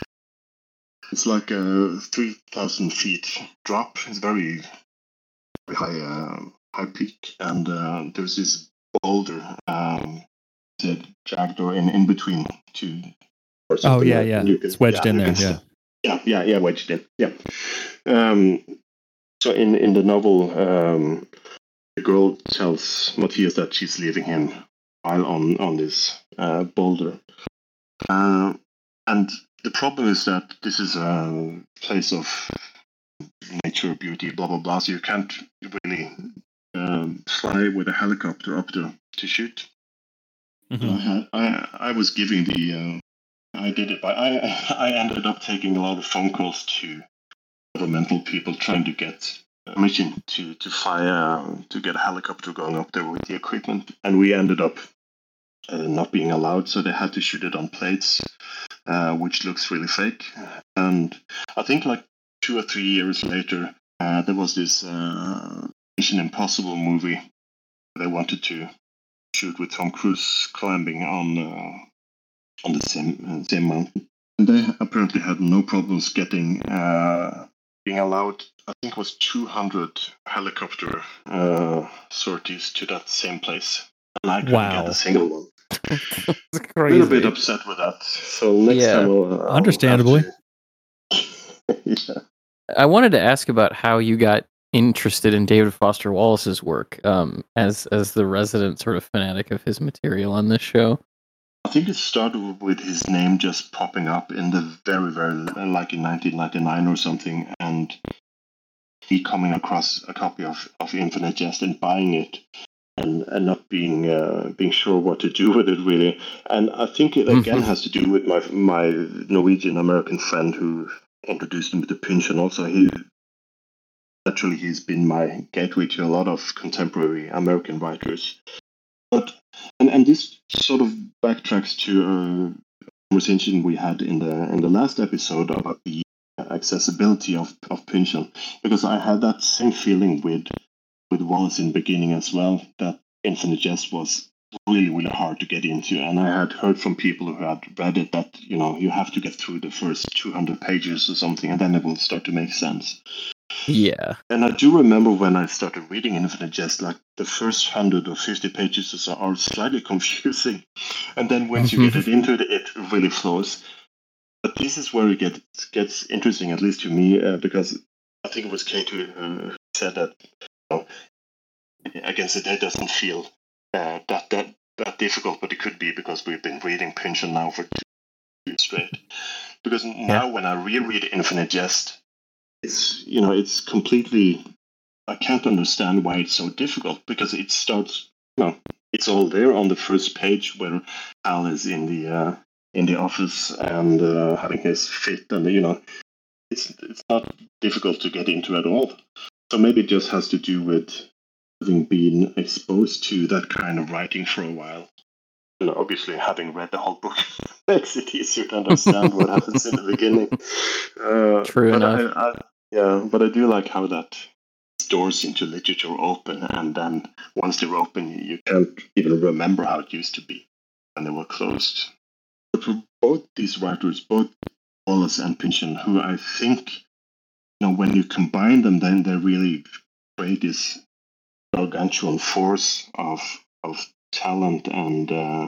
B: it's like a three thousand feet drop. It's very, very high, uh, high peak, and uh, there's this boulder, um, jagged or in, in between two. Or
C: oh yeah,
B: like,
C: yeah,
B: can,
C: it's wedged
B: yeah,
C: in there.
B: can,
C: Yeah,
B: yeah, yeah, yeah, wedged in. Yeah. Um, so in in the novel, um, the girl tells Matthias that she's leaving him while on on this uh, boulder, uh, and the problem is that this is a place of nature, beauty, blah blah blah. So you can't really um, fly with a helicopter up there to shoot. Mm-hmm. I, had, I I was giving the uh, I did it, but I I ended up taking a lot of phone calls to governmental people trying to get permission to to fly uh, to get a helicopter going up there with the equipment, and we ended up uh, not being allowed, so they had to shoot it on plates, uh, which looks really fake. And I think like two or three years later, uh, there was this uh, Mission Impossible movie they wanted to shoot with Tom Cruise climbing on uh, on the same uh, same mountain, and they apparently had no problems getting uh, being allowed. I think it was two hundred helicopter uh, sorties to that same place, and I couldn't
C: Wow.
B: get a single one.
D: It's
B: A
D: crazy.
B: little bit upset with that. So next
D: Yeah.
B: time, I'll, I'll
C: Understandably.
B: have to- yeah.
D: I wanted to ask about how you got interested in David Foster Wallace's work, um, as as the resident sort of fanatic of his material on this show.
B: I think it started with his name just popping up in the very, very, like in nineteen ninety-nine or something, and he coming across a copy of, of Infinite Jest and buying it, and, and not being uh, being sure what to do with it really. And I think it again has to do with my my Norwegian American friend who introduced him to Pynchon. Also, he naturally he's been my gateway to a lot of contemporary American writers. But and, and this sort of backtracks to a conversation we had in the in the last episode about the accessibility of, of Pynchon, because I had that same feeling with with Wallace in the beginning as well, that Infinite Jest was really, really hard to get into. And I had heard from people who had read it that, you know, you have to get through the first two hundred pages or something, and then it will start to make sense.
D: Yeah.
B: And I do remember when I started reading Infinite Jest, like the first one hundred or fifty pages or so are slightly confusing. And then once you get it into it, it really flows. But this is where it gets, gets interesting, at least to me, uh, because I think it was Kate who uh, said that, you know, Against the Day doesn't feel uh, that, that that difficult, but it could be because we've been reading Pynchon now for two years straight. Because now when I reread Infinite Jest, it's, you know, it's completely, I can't understand why it's so difficult, because it starts, you know, it's all there on the first page where Al is in the uh, in the office and uh, having his fit, and you know, it's it's not difficult to get into at all. So maybe it just has to do with having been exposed to that kind of writing for a while. And obviously, having read the whole book makes it easier to understand what happens in the beginning. Uh,
D: True
B: but
D: enough.
B: I, I, yeah, but I do like how that doors into literature open, and then once they're open, you, you can't even remember how it used to be when they were closed. But for both these writers, both Wallace and Pynchon, who I think, you know, when you combine them, then they really create this gargantuan force of of talent and uh,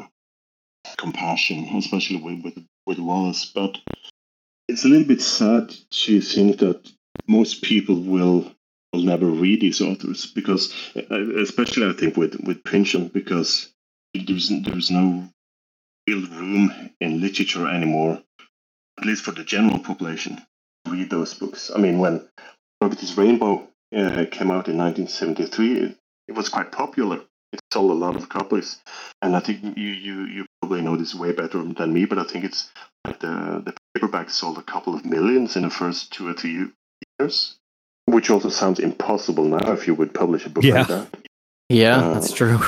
B: compassion, especially with, with with Wallace. But it's a little bit sad to think that most people will will never read these authors, because, especially I think with with Pynchon, because there's there's no real room in literature anymore, at least for the general population, to read those books. I mean, when Gravita's Rainbow uh, came out in nineteen seventy-three, it, it was quite popular. It sold a lot of copies, and I think you, you, you probably know this way better than me, but I think it's like the, the paperback sold a couple of millions in the first two or three years, which also sounds impossible now if you would publish a book
C: Yeah.
B: like that.
D: Yeah,
B: Uh,
D: that's true.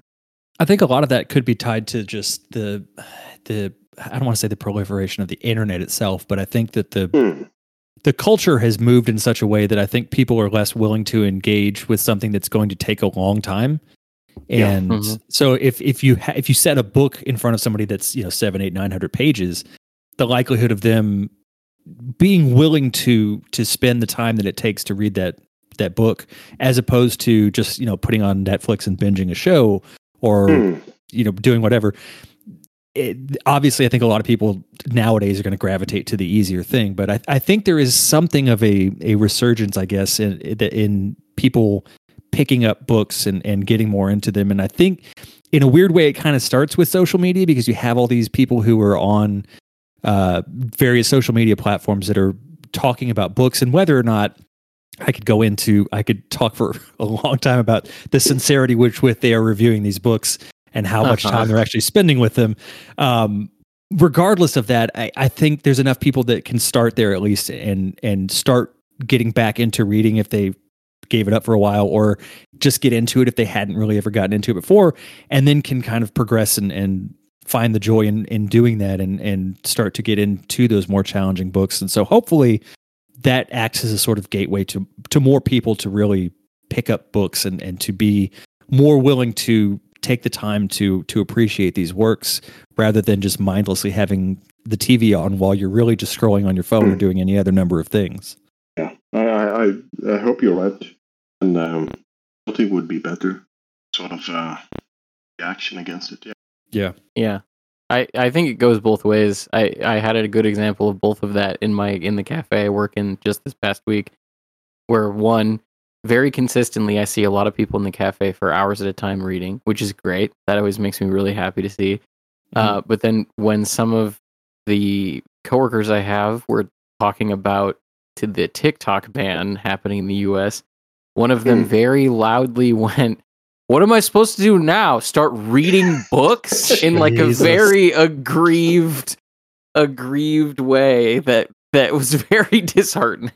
C: I think a lot of that could be tied to just the the I don't want to say the proliferation of the internet itself, but I think that the
B: Hmm.
C: the culture has moved in such a way that I think people are less willing to engage with something that's going to take a long time.
B: Yeah.
C: And
D: Mhm.
C: so if if you ha- if you set a book in front of somebody that's, you know, seven, eight, nine hundred pages, the likelihood of them being willing to to spend the time that it takes to read that that book, as opposed to just, you know, putting on Netflix and binging a show, or
B: Hmm.
C: you know, doing whatever. It, obviously, I think a lot of people nowadays are going to gravitate to the easier thing, but I, I think there is something of a a resurgence, I guess, in in people picking up books and, and getting more into them. And I think in a weird way, it kind of starts with social media, because you have all these people who are on uh, various social media platforms that are talking about books, and whether or not I could go into, I could talk for a long time about the sincerity which with they are reviewing these books and how much
D: Uh-huh.
C: time they're actually spending with them. Um, regardless of that, I, I think there's enough people that can start there at least, and and start getting back into reading if they gave it up for a while, or just get into it if they hadn't really ever gotten into it before, and then can kind of progress and, and find the joy in, in doing that, and, and start to get into those more challenging books. And so hopefully that acts as a sort of gateway to to more people to really pick up books and, and to be more willing to take the time to to appreciate these works rather than just mindlessly having the T V on while you're really just scrolling on your phone mm. or doing any other number of things.
B: Yeah, I I, I hope you're right, and um, nothing would be better. Sort of uh, action against it. Yeah.
C: Yeah.
D: Yeah. I, I think it goes both ways. I, I had a good example of both of that in my in the cafe I work in just this past week, where one, very consistently I see a lot of people in the cafe for hours at a time reading, which is great. That always makes me really happy to see. Mm-hmm. Uh, but then when some of the coworkers I have were talking about to the TikTok ban happening in the U S, one of them very loudly went, "What am I supposed to do now? Start reading books?" in like a very aggrieved, aggrieved way that that was very disheartening.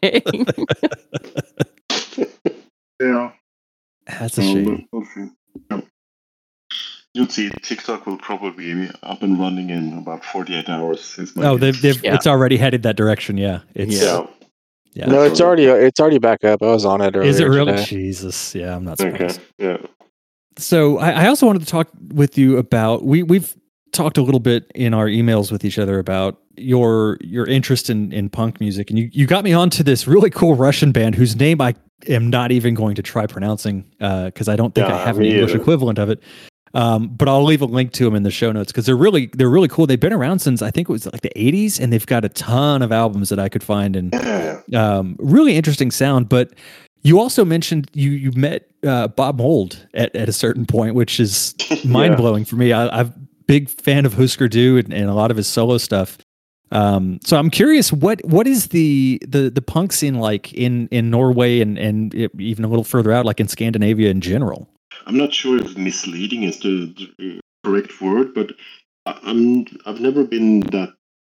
B: Yeah,
C: that's a shame.
B: Um, You'll see TikTok will probably be up and running in about forty-eight hours.
C: Oh, they've, they've
D: yeah.
C: it's already headed that direction. Yeah, it's
B: yeah.
C: yeah.
E: No, it's already it's already back up. I was on it earlier.
C: Is it really?
E: Today.
C: Jesus, yeah, I'm not surprised.
B: Okay. Yeah.
C: So I, I also wanted to talk with you about we we've talked a little bit in our emails with each other about your your interest in, in punk music, and you, you got me onto this really cool Russian band whose name I am not even going to try pronouncing because uh, I don't think
B: yeah,
C: I have an English either. equivalent of it. Um, but I'll leave a link to them in the show notes because they're really they're really cool. They've been around since I think it was like the eighties, and they've got a ton of albums that I could find and um, really interesting sound. But you also mentioned you you met uh, Bob Mould at, at a certain point, which is mind blowing yeah. for me. I, I'm a big fan of Husker Du and, and a lot of his solo stuff. Um, so I'm curious, what what is the the the punk scene like in, in Norway and and even a little further out, like in Scandinavia in general?
B: I'm not sure if misleading is the, the correct word, but I'm I've never been that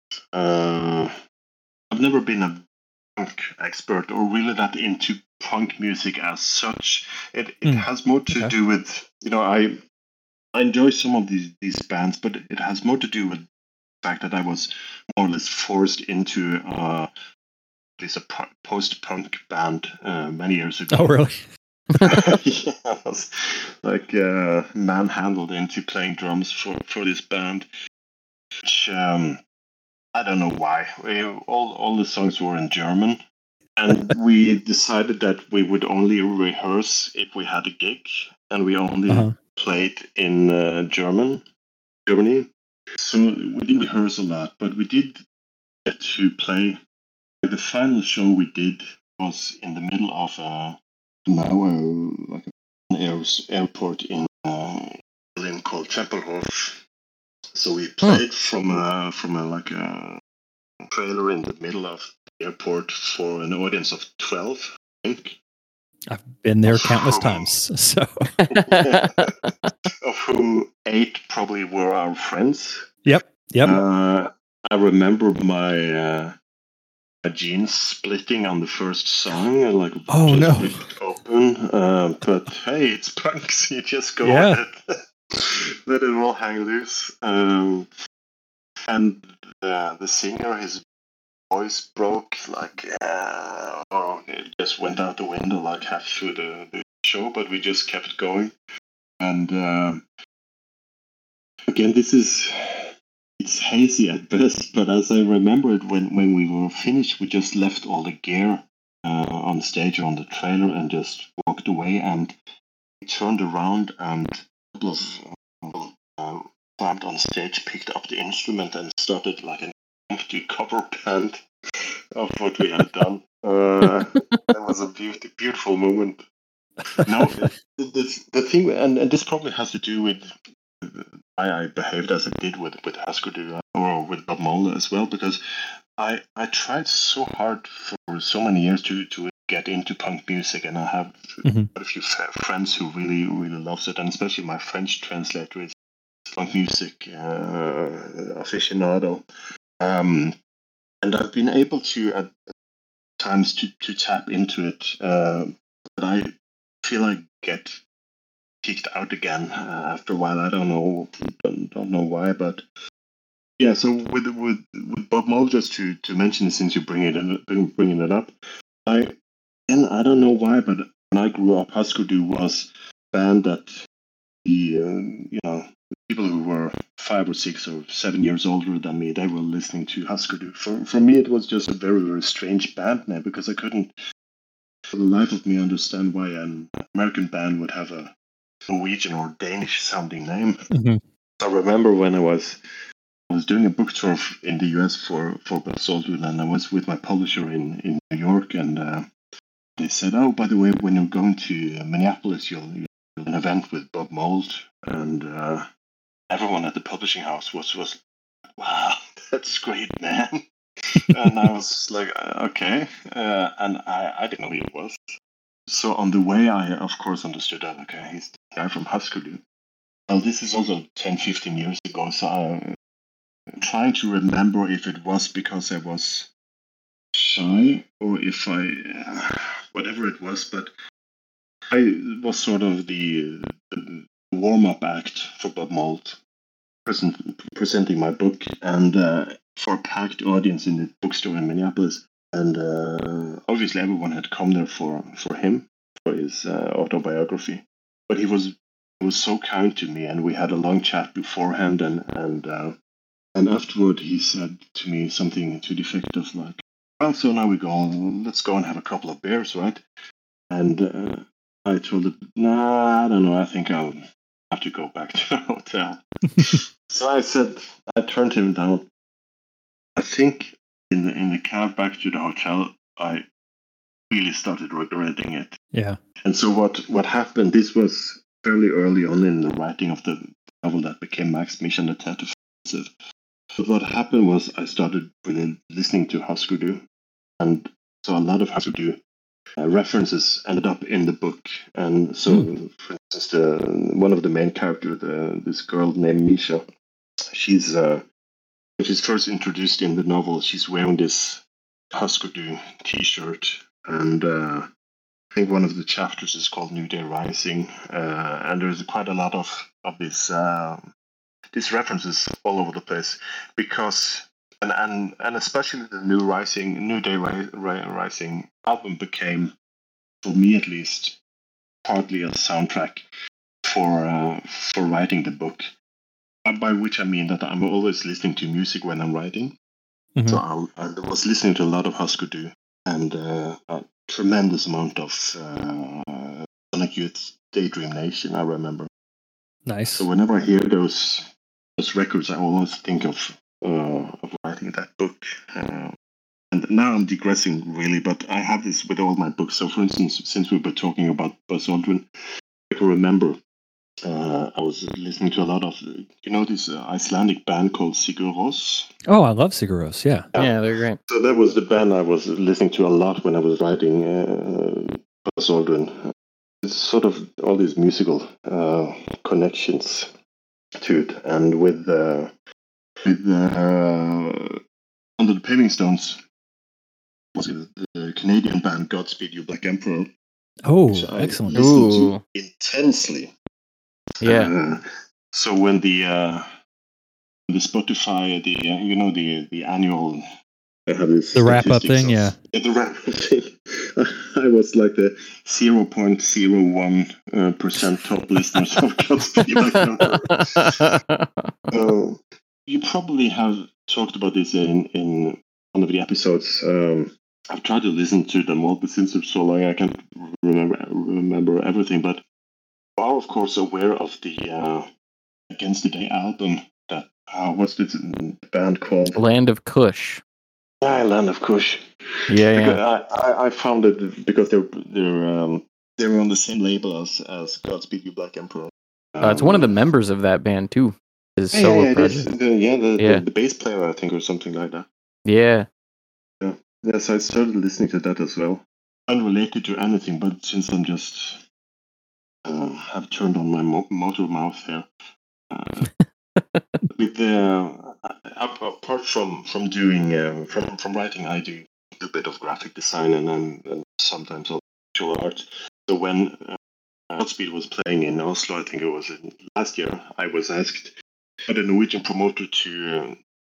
B: uh, I've never been a punk expert or really that into punk music as such. It it mm. has more to okay. do with, you know, I I enjoy some of these these bands, but it has more to do with the fact that I was more or less forced into uh, this a post-punk band uh, many years ago.
C: Oh, really?
B: Yeah, I was like uh, manhandled into playing drums for, for this band, which um, I don't know why. We, all all the songs were in German, and we decided that we would only rehearse if we had a gig, and we only uh-huh. played in uh, German, Germany. So we didn't rehearse a lot, but we did get to play. The final show we did was in the middle of a now uh, like an air, airport in uh, Berlin called Tempelhof. So we played oh. from a, from a, like a trailer in the middle of the airport for an audience of twelve, I think.
C: I've been there countless times. So,
B: of whom eight probably were our friends.
C: Yep. Yep.
B: Uh, I remember my. Uh, jeans splitting on the first song and like
C: oh no
B: open uh, but hey, it's punk, so you just go yeah. ahead. Let it all hang loose. Um, and uh, the singer, his voice broke like uh, or it just went out the window like half through the, the show, but we just kept going. And um, again, this is it's hazy at best, but as I remember it, when, when we were finished, we just left all the gear uh, on stage or on the trailer and just walked away. And we turned around, and a couple of people uh, climbed on stage, picked up the instrument, and started like an empty cover band of what we had done. Uh, that was a beauty, beautiful moment. No, the, the, the thing, and, and this probably has to do with why I behaved as I did with with Husker Du or with Bob Mould as well, because I I tried so hard for so many years to, to get into punk music, and I have mm-hmm. quite a few f- friends who really really loves it, and especially my French translator is punk music uh, aficionado, um, and I've been able to at times to, to tap into it, uh, but I feel I get kicked out again uh, after a while. I don't know, don't, don't know why, but Yeah, so with with with Bob Mould, just to, to mention, since you bring it in, bringing it up, I and I don't know why, but when I grew up, Husker Du was a band that the uh, you know people who were five or six or seven years older than me, they were listening to Husker Du. For for me, it was just a very very strange band name because I couldn't, for the life of me, understand why an American band would have a Norwegian or Danish sounding name.
C: Mhm.
B: I remember when I was I was doing a book tour in the U S for for Buzz Aldrin, and I was with my publisher in, in New York, and uh, they said, "Oh, by the way, when you're going to Minneapolis, you'll you'll have an event with Bob Mould," and uh, everyone at the publishing house was was, "Wow, that's great, man." And I was like, uh, "Okay," uh, and I I didn't know who it was. So on the way, I of course understood that. Okay, he's the guy from Husker Du. Well, this is also ten, fifteen years ago, so I. I'm trying to remember if it was because I was shy or if I, uh, whatever it was, but I was sort of the, the warm-up act for Bob Mould, present, presenting my book, and uh, for a packed audience in the bookstore in Minneapolis. And uh, obviously, everyone had come there for for him, for his uh, autobiography. But he was he was so kind to me, and we had a long chat beforehand, and and. Uh, And afterward, he said to me something to the effect of like, "Well, so now we go. Let's go and have a couple of beers, right?" And uh, I told him, "Nah, I don't know. I think I'll have to go back to the hotel." So I said, I turned him down. I think in the in the cab back to the hotel, I really started regretting it.
C: Yeah.
B: And so what what happened? This was fairly early on in the writing of the novel that became Max Mich and the Tet Offensive. But what happened was I started really listening to Husker Du, and so a lot of Husker Du uh, references ended up in the book. And so, mm. for instance, the, one of the main characters, the, this girl named Misha, she's uh, she's first introduced in the novel. She's wearing this Husker Du T-shirt, and uh, I think one of the chapters is called New Day Rising, uh, and there's quite a lot of of this. Uh, These references all over the place, because and and, and especially the New Rising, New Day Rising album became, for me at least, partly a soundtrack for uh, for writing the book. By which I mean that I'm always listening to music when I'm writing. Mm-hmm. So I, I was listening to a lot of Husker Du and uh, a tremendous amount of uh, Sonic Youth, Daydream Nation. I remember.
C: Nice.
B: So whenever I hear those. Those records, I always think of uh, of writing that book. Uh, and now I'm digressing really, but I have this with all my books. So, for instance, since we were talking about Buzz Aldrin, I can remember uh, I was listening to a lot of, you know, this uh, Icelandic band called Sigur Rós.
C: Oh, I love Sigur Rós. Yeah.
D: yeah, yeah, they're great.
B: So that was the band I was listening to a lot when I was writing uh, Buzz Aldrin. It's sort of all these musical uh, connections to it, and with uh, with uh, Under the Paving Stones was it the Canadian band Godspeed You Black Emperor.
C: Oh, excellent!
B: Listened to intensely.
D: Yeah.
B: Uh, so when the uh, the Spotify, the uh, you know the the annual. I have this
C: the wrap up thing,
B: of,
C: yeah.
B: yeah. The wrap up thing. I was like the zero point zero one uh, percent top listeners of Godspeed You Black Emperor. uh, you probably have talked about this in, in one of the episodes. Um, I've tried to listen to them all, but since they're so long, I can't remember remember everything. But you are, of course, aware of the uh, Against the Day album. That uh, what's this band called?
D: Land of Kush.
B: Yeah, Land of Kush.
D: Yeah, yeah.
B: I, I, I found it because they're they're um, they were on the same label as as Godspeed You Black Emperor.
D: Um, uh, it's one of the members of that band too. His
B: yeah,
D: solo
B: yeah,
D: project.
B: The, yeah, the,
D: yeah.
B: The, the bass player, I think, or something like that.
D: Yeah.
B: Yeah. Yeah. So I started listening to that as well. Unrelated to anything, but since I'm just uh, have turned on my mo- motor mouth here. Uh, with the uh, apart from from doing uh, from from writing, I do a bit of graphic design and and, and sometimes also visual art. So when uh, Godspeed was playing in Oslo, I think it was in last year, I was asked by the Norwegian promoter to uh,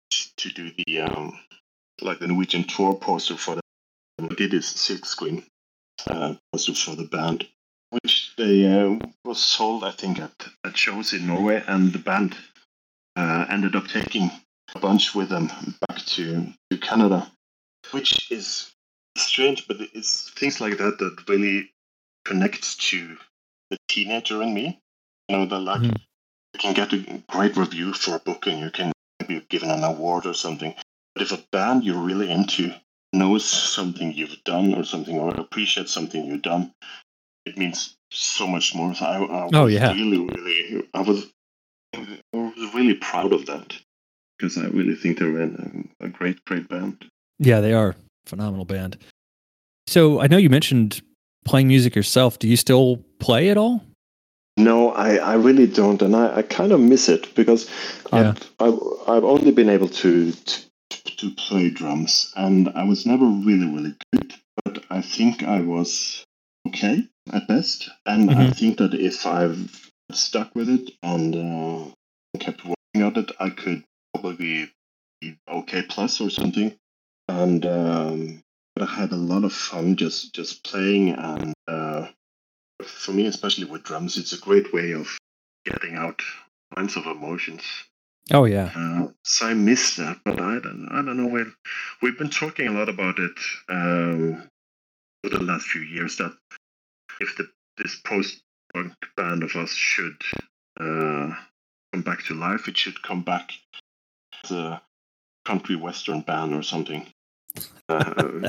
B: to do the um, like the Norwegian tour poster for the. I did this silk screen uh, poster for the band, which they uh, was sold, I think, at, at shows in Norway, and the band uh, ended up taking a bunch with them back to, to Canada, which is strange, but it's things like that that really connects to the teenager in me. You know, that like
C: Mhm.
B: you can get a great review for a book and you can be given an award or something. But if a band you're really into knows something you've done or something, or appreciates something you've done, it means so much more. So I, I was
C: Oh, yeah.
B: really, really, I was, I was really proud of that because I really think they're a, a great, great band.
C: Yeah, they are. Phenomenal band. So I know you mentioned playing music yourself. Do you still play at all?
B: No, I, I really don't, and I, I kind of miss it because
C: Yeah.
B: I've, I've I've only been able to, to to play drums, and I was never really really good. But I think I was okay at best, and I
C: Mhm.
B: think that if I've stuck with it and uh, kept working at it, I could probably be okay plus or something. And um, but I had a lot of fun just just playing and. Uh, For me, especially with drums, it's a great way of getting out kinds of emotions.
C: Oh, yeah.
B: Uh, so I miss that, but I don't, I don't know. Well, we've been talking a lot about it um, for the last few years. That if the, this post-punk band of us should uh, come back to life, it should come back as a country western band or something. Uh,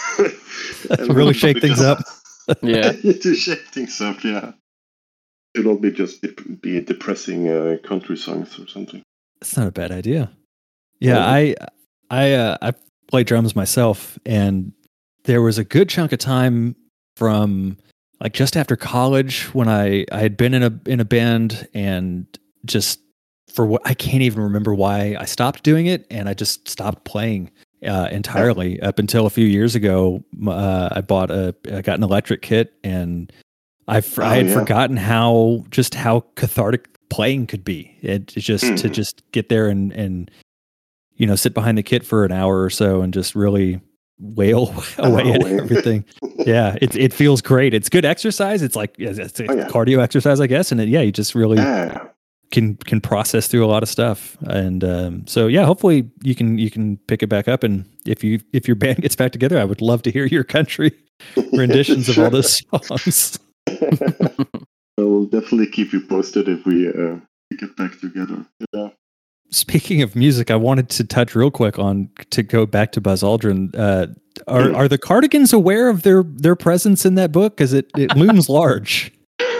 B: and
C: Really
B: not
C: shake things
B: because-
C: up.
D: Yeah.
B: to shake things up, yeah. It'll be just dep- be depressing uh, country songs or something.
C: That's not a bad idea. Yeah,
B: Oh.
C: I I uh, I play drums myself, and there was a good chunk of time from like just after college when I I had been in a in a band, and just for what I can't even remember why I stopped doing it, and I just stopped playing uh, entirely up until a few years ago. Uh, I bought a I got an electric kit, and I fr- I
B: Oh,
C: had
B: yeah.
C: forgotten how just how cathartic playing could be. It it just to
B: Mhm.
C: just get there and and you know sit behind the kit for an hour or so and just really wail away at
B: away.
C: everything. Yeah, it it feels great. It's good exercise. It's like it's it's
B: Oh, yeah.
C: cardio exercise, I guess. And it, yeah, you just really
B: Yeah.
C: can can process through a lot of stuff. And um, so yeah, hopefully you can you can pick it back up. And if you if your band gets back together, I would love to hear your country renditions of all those songs.
B: I will definitely keep you posted if we uh, get back together. Yeah.
C: Speaking of music, I wanted to touch real quick on to go back to Buzz Aldrin. Uh, are are the Cardigans aware of their their presence in that book? Because it, it looms large.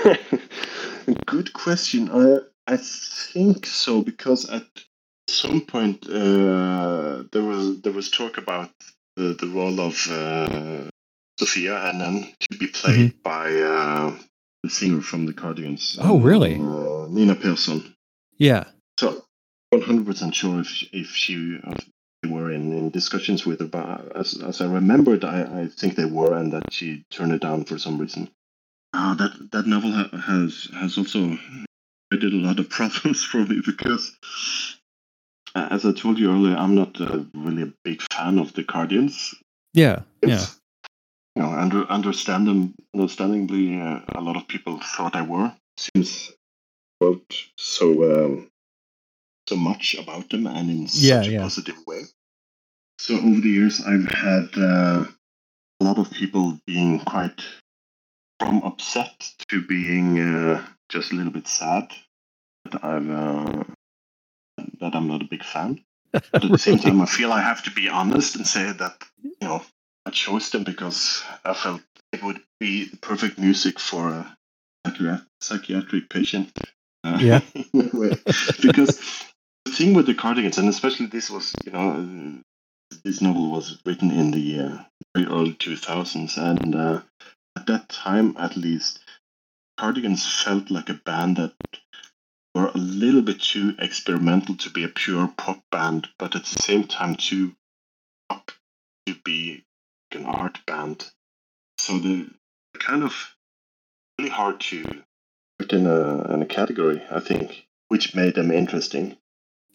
B: Good question. I I think so because at some point uh, there was there was talk about the, the role of uh, Sophia and then to be played by uh, the singer from the Cardigans.
C: Oh, really?
B: Uh, Nina Persson.
C: Yeah.
B: So one hundred percent sure if if she uh, they were in, in discussions with her, but as as I remembered, I, I think they were, and that she turned it down for some reason. Uh, that that novel ha- has has also created a lot of problems for me because, uh, as I told you earlier, I'm not uh, really a big fan of the Cardigans.
C: Yeah. Yeah.
B: It's, you know, under understand them, understandably, uh, a lot of people thought I were since I wrote so um, so much about them and in
C: Yeah,
B: such a
C: yeah.
B: positive way. So over the years, I've had uh, a lot of people being quite from upset to being uh, just a little bit sad that I've uh, that I'm not a big fan. But at the same
C: Really?
B: time, I feel I have to be honest and say that you know I chose them because I felt it would be the perfect music for a psychiat- psychiatric patient. Uh,
C: Yeah.
B: in a way. Because the thing with the Cardigans, and especially this was, you know, this novel was written in the uh, very early two thousands, and uh, at that time, at least, Cardigans felt like a band that were a little bit too experimental to be a pure pop band, but at the same time too pop to be an art band. So the kind of really hard to put in a in a category, I think, which made them interesting.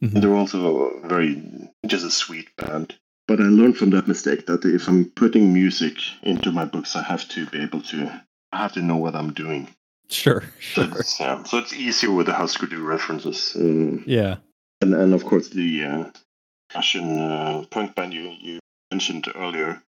C: Mhm.
B: And they're also a very just a sweet band. But I learned from that mistake that if I'm putting music into my books, I have to be able to. I have to know what I'm doing.
C: Sure,
B: So
C: sure.
B: it's, yeah, so it's easier with the Husker Du references. Um,
C: Yeah.
B: and and of course the uh, Russian uh, punk band you, you mentioned earlier,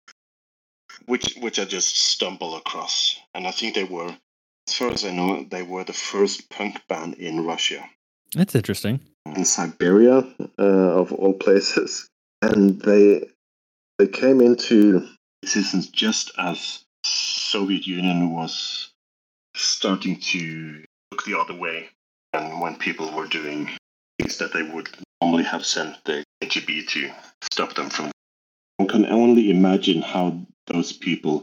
B: which which I just stumbled across, and I think they were, as far as I know, they were the first punk band in Russia,
C: That's interesting.
B: in Siberia, uh, of all places, and they they came into existence just as Soviet Union was starting to look the other way, and when people were doing things that they would normally have sent the K G B to stop them from. One can only imagine how those people,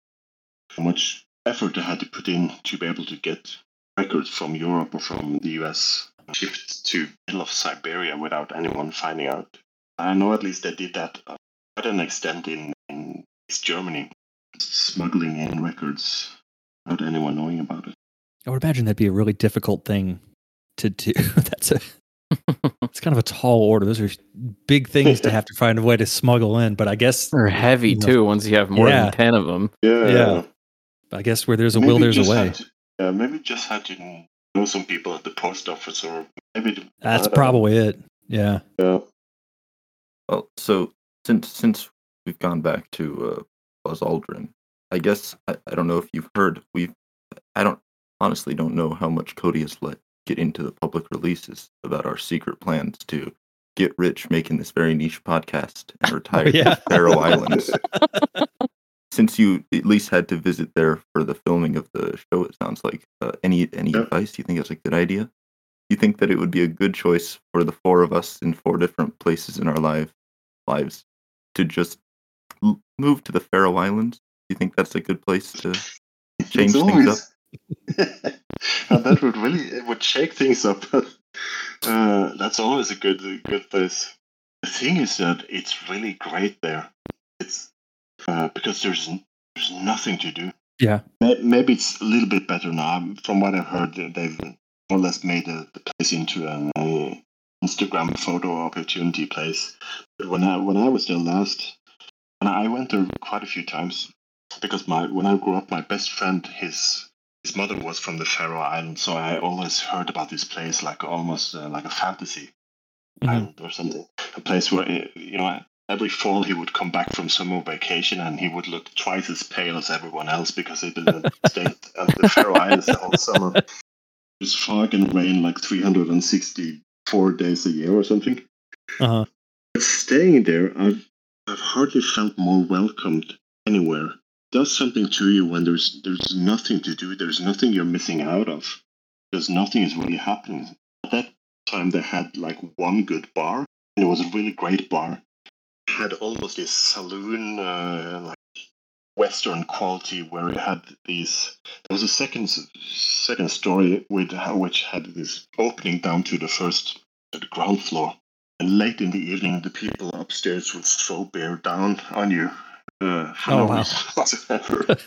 B: how much effort they had to put in to be able to get records from Europe or from the U S shipped to the middle of Siberia without anyone finding out. I know at least they did that uh, quite an extent in, in East Germany, smuggling in records without anyone knowing about it.
C: I would imagine that'd be a really difficult thing to do. That's a it's kind of a tall order. Those are big things to have to find a way to smuggle in. But I guess
D: They're heavy
C: you know,
D: too. Once you have more
C: Yeah.
D: than ten of them.
B: Yeah,
C: Yeah. I guess where there's a will,
B: Maybe
C: there's a
B: just
C: way.
B: had to- yeah, maybe just had to know some people at the post office, or maybe I
C: That's
B: don't know.
C: probably it. Yeah.
B: Yeah.
A: Well, so since since we've gone back to uh, Buzz Aldrin, I guess I, I don't know if you've heard. We've I don't honestly don't know how much Cody has let get into the public releases about our secret plans to get rich making this very niche podcast and retire
C: yeah.
A: to the Faroe Islands. Since you at least had to visit there for the filming of the show, it sounds like uh, any any
B: Yeah.
A: advice? You think it's a good idea? You think that it would be a good choice for the four of us in four different places in our life lives to just l- move to the Faroe Islands? Do you think that's a good place to change
B: It's
A: things up?
B: and that would really it would shake things up. uh, that's always a good a good place. The thing is that it's really great there. It's uh, because there's n- there's nothing to do.
C: Yeah.
B: May- Maybe it's a little bit better now. From what I've heard, they- they've more or less made the, the place into an uh, Instagram photo opportunity place. But when I when I was there last, and I went there quite a few times because my when I grew up, my best friend his his mother was from the Faroe Islands, so I always heard about this place like almost uh, like a fantasy
C: Mhm.
B: island or something. A place where uh, you know every fall he would come back from summer vacation and he would look twice as pale as everyone else because he didn't stay at the Faroe Islands the whole summer. It was fog and rain like three hundred sixty-four days a year or something.
C: Uh-huh.
B: But staying there, I've I've hardly felt more welcomed anywhere. It does something to you when there's there's nothing to do. There's nothing you're missing out of. Because nothing is really happening. At that time, they had like one good bar, and it was a really great bar. It had almost this saloon, uh, like Western quality, where it had these. There was a second second story with which had this opening down to the first, to the ground floor. And late in the evening, the people upstairs would throw beer down on you uh, for
C: Oh,
B: no
C: wow.
B: reason whatsoever.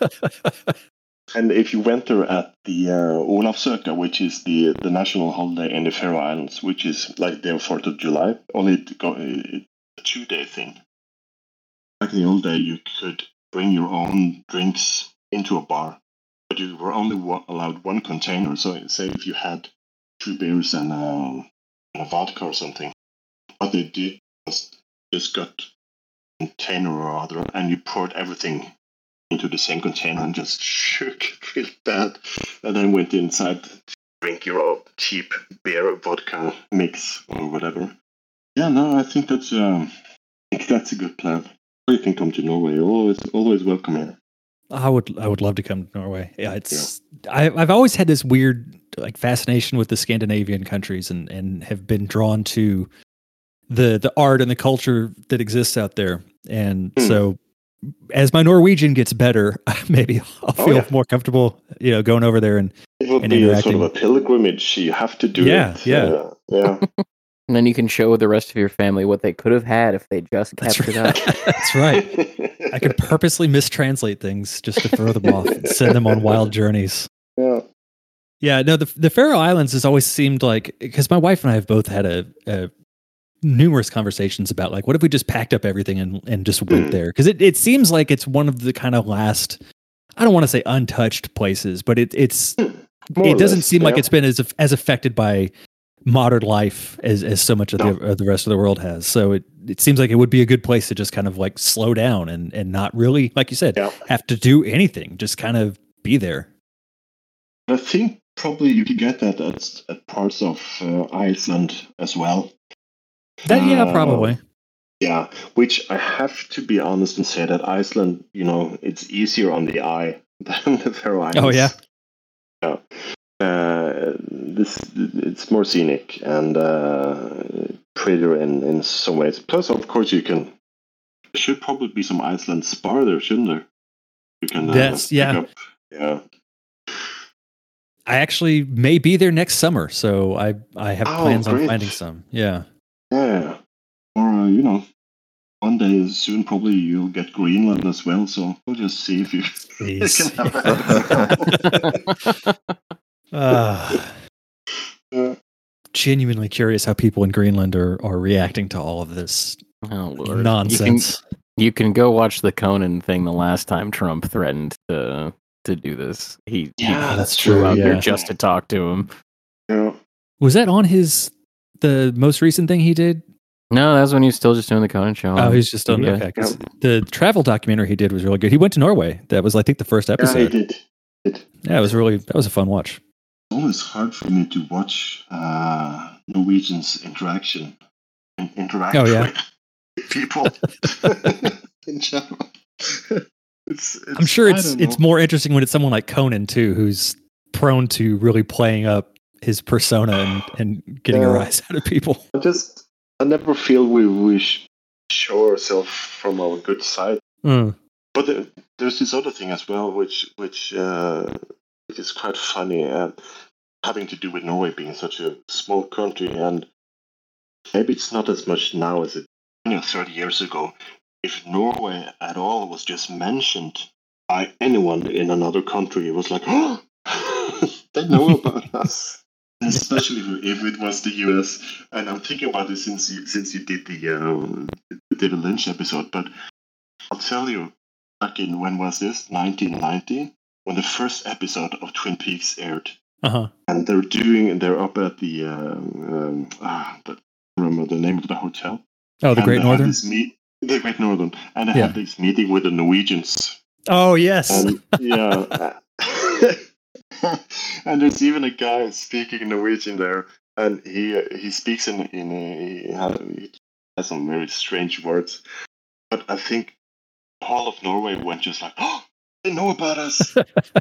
B: And if you went there at the uh, Olavsøka, which is the the national holiday in the Faroe Islands, which is like their Fourth of July, only it go, it's a two day thing. Back in the old day, you could bring your own drinks into a bar, but you were only wa- allowed one container. So, say if you had two beers and, um, and a vodka or something, what they did was just got a container or other, and you poured everything into the same container and just shook it really bad, and then went inside to drink your own cheap beer vodka mix or whatever. Yeah, no, I think that's um, I think that's a good plan. You can come to Norway. You're always always welcome here.
C: I would I would love to come to Norway. Yeah, it's I, I've always had this weird like fascination with the Scandinavian countries and, and have been drawn to the the art and the culture that exists out there. And
B: Hmm.
C: so as my Norwegian gets better, maybe I'll
B: Oh,
C: feel
B: yeah.
C: more comfortable, you know, going over there and
B: It would
C: And
B: be a sort of
C: interacting.
B: a pilgrimage. You have to do
C: Yeah,
B: it.
C: yeah.
B: Uh, yeah.
D: And then you can show the rest of your family what they could have had if they just
C: that's
D: kept
C: right.
D: it up.
C: That's right. I could purposely mistranslate things just to throw them off and send them on wild journeys.
B: Yeah.
C: Yeah, no, the the Faroe Islands has always seemed like because my wife and I have both had a, a numerous conversations about like, what if we just packed up everything and, and just went
B: Mm.
C: there? Because it, it seems like it's one of the kind of last, I don't want to say untouched places, but it it's
B: More
C: it
B: or
C: doesn't
B: less,
C: seem like
B: yeah.
C: it's been as as affected by modern life as, as so much of
B: No.
C: the of the rest of the world has. So it, it seems like it would be a good place to just kind of like slow down and and not really, like you said,
B: Yeah.
C: have to do anything. Just kind of be there.
B: I think probably you could get that at, at parts of uh, Iceland as well.
C: That yeah,
B: Uh,
C: probably.
B: Yeah, which I have to be honest and say that Iceland, you know, it's easier on the eye than the Faroe Islands.
C: Oh yeah.
B: Yeah. Uh, this it's more scenic and uh, prettier in, in some ways. Plus, of course, you can. There should probably be some Iceland spa there, shouldn't there? You can. Uh,
C: That's-
B: pick
C: yeah.
B: Up, yeah.
C: I actually may be there next summer, so I I have
B: Oh,
C: plans on
B: great.
C: finding some. Yeah.
B: Yeah. Or uh, you know, one day soon probably you'll get Greenland as well. So we'll just see if you, you
C: Jeez.
B: can have that.
C: Uh,
B: Yeah.
C: genuinely curious how people in Greenland are, are reacting to all of this
D: Oh Lord.
C: nonsense.
D: You can, you can go watch the Conan thing the last time Trump threatened to to do this. He,
B: Yeah,
D: he
C: that's
D: flew
C: true,
D: out
C: yeah.
D: there just to talk to him.
B: Yeah.
C: Was that on his the most recent thing he did?
D: No, that was when he was still just doing the Conan show.
C: Oh, he's just on.
D: Yeah.
C: Okay, 'cause the travel documentary he did was really good. He went to Norway. That was, I think, the first
B: Yeah,
C: episode.
B: he did. It,
C: Yeah, it was really that was a fun watch.
B: It's always hard for me to watch uh, Norwegians interaction and interact
C: Oh, yeah.
B: with people in general. It's, it's,
C: I'm sure
B: I
C: it's
B: don't
C: it's
B: know.
C: more interesting when it's someone like Conan too, who's prone to really playing up his persona and, and getting a
B: Yeah.
C: rise out of people.
B: I just I never feel we we sh- show ourselves from our good side.
C: Mm.
B: But there, there's this other thing as well, which which uh, which is quite funny, uh, having to do with Norway being such a small country, and maybe it's not as much now as it you know thirty years ago. If Norway at all was just mentioned by anyone in another country, it was like, oh, they know about us. Especially if it was the U S. And I'm thinking about this since you since you did the um, did a Lynch episode, but I'll tell you, back in when was this? nineteen ninety, when the first episode of Twin Peaks aired,
C: Uh-huh.
B: and they're doing they're up at the um, um, ah, the, I don't remember the name of the hotel.
C: Oh, the
B: And
C: Great
B: they had
C: Northern?
B: this meet, the Great Northern, and they
C: Yeah.
B: had this meeting with the Norwegians.
C: Oh, yes.
B: And yeah, and there's even a guy speaking Norwegian there, and he uh, he speaks in in a, he ha- he has some very strange words, but I think all of Norway went just like, oh, they know about us.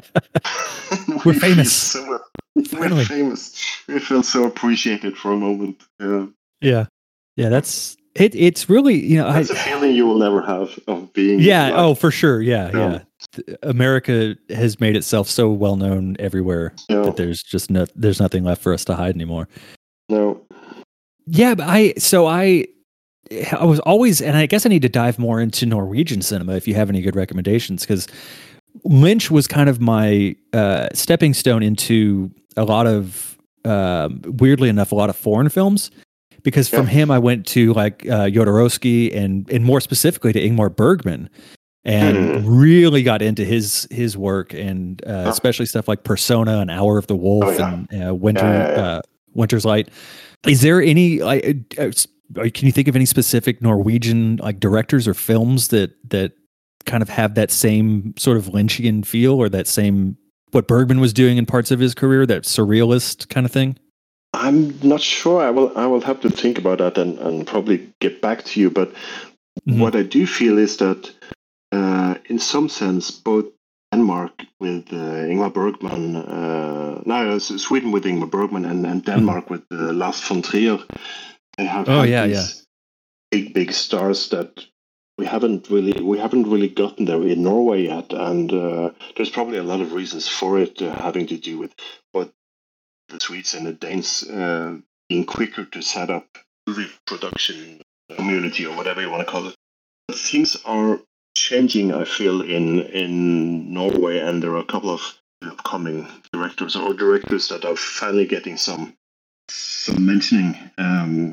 B: And
C: We're
B: we
C: famous.
B: feel so-
C: Finally.
B: we're famous. We feel so appreciated for a moment. Yeah,
C: Yeah. Yeah, that's it. It's really, you know, I,
B: that's a feeling you will never have of being.
C: yeah.
B: like,
C: Oh, for sure. Yeah.
B: Yeah.
C: Yeah. Th- America has made itself so well known everywhere
B: no,
C: that there's just no, there's nothing left for us to hide anymore.
B: no.
C: Yeah, but I so I I was always, and I guess I need to dive more into Norwegian cinema if you have any good recommendations, because Lynch was kind of my uh, stepping stone into a lot of um, weirdly enough a lot of foreign films. Because from
B: Yeah.
C: him, I went to like uh, Jodorowsky and and more specifically to Ingmar Bergman, and
B: Mhm.
C: really got into his his work, and uh,
B: Huh.
C: especially stuff like Persona and Hour of the Wolf
B: Oh, yeah.
C: and uh, Winter
B: Yeah, yeah, yeah.
C: Uh, Winter's Light. Is there any like? Uh, uh, can you think of any specific Norwegian like directors or films that that kind of have that same sort of Lynchian feel, or that same what Bergman was doing in parts of his career, that surrealist kind of thing?
B: I'm not sure. I will. I will have to think about that and, and probably get back to you. But
C: Mhm.
B: what I do feel is that, uh, in some sense, both Denmark with uh, Ingmar Bergman, uh, no, it's Sweden with Ingmar Bergman, and, and Denmark with uh, Lars von Trier, they have
C: Oh,
B: had
C: yeah,
B: these big, big stars that we haven't really we haven't really gotten there in Norway yet. And uh, there's probably a lot of reasons for it, uh, having to do with what the Swedes and the Danes uh, being quicker to set up movie production community or whatever you want to call it. But things are changing, I feel, in in Norway, and there are a couple of upcoming directors or directors that are finally getting some some mentioning. Um,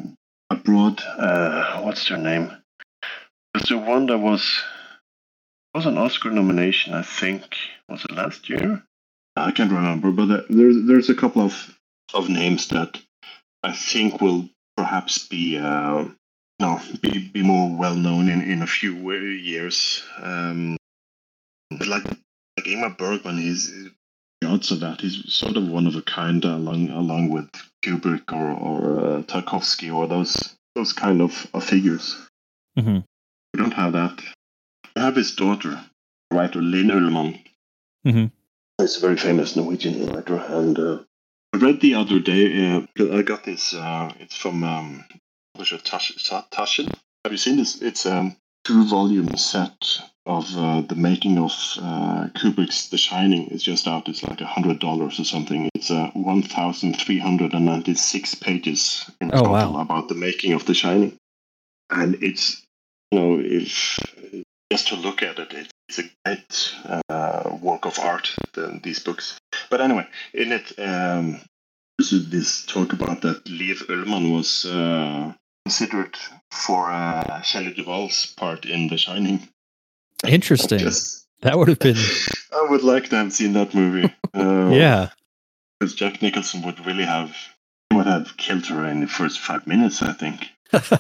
B: abroad. Uh, what's their name? It's the one that was was an Oscar nomination. I think was it last year? I can't remember, but uh, there's there's a couple of of names that I think will perhaps be uh, no be, be more well known in, in a few years. Um, but like like Ingmar Bergman, he's the odds of that. He's sort of one of a kind, along along with Kubrick or or uh, Tarkovsky or those those kind of, of figures.
C: Mm-hmm.
B: We don't have that. We have his daughter, writer Linn Ullmann.
C: Mm-hmm.
B: He's a very famous Norwegian writer, and uh, I read the other day. Uh, I got this. Uh, it's from um, what's it, Tash- Taschen. Have you seen this? It's a um, two-volume set of uh, the making of uh, Kubrick's The Shining. It's just out. It's like a hundred dollars or something. It's uh, one thousand three hundred and ninety-six pages in
C: Oh,
B: total
C: wow.
B: about the making of The Shining, and it's you know if just to look at it, it it's a great uh, work of art, the, these books. But anyway, in it, um, there's this talk about that Liv Ullmann was uh, considered for uh, Shelley Duvall's part in The Shining.
C: Interesting.
B: Just,
C: that would have been.
B: I would like to have seen that movie. Uh,
C: yeah.
B: Because Jack Nicholson would really have would have killed her in the first five minutes, I think.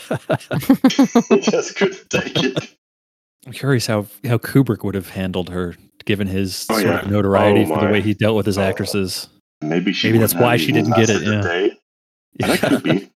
B: He just couldn't take it.
C: I'm curious how, how Kubrick would have handled her, given his
B: Oh,
C: sort
B: yeah.
C: of notoriety
B: Oh,
C: for the
B: my.
C: way he dealt with his
B: Oh.
C: actresses.
B: Maybe she
C: Maybe
B: would
C: that's why
B: have
C: she
B: even
C: didn't get it,
B: lasted a
C: yeah.
B: day. That could be.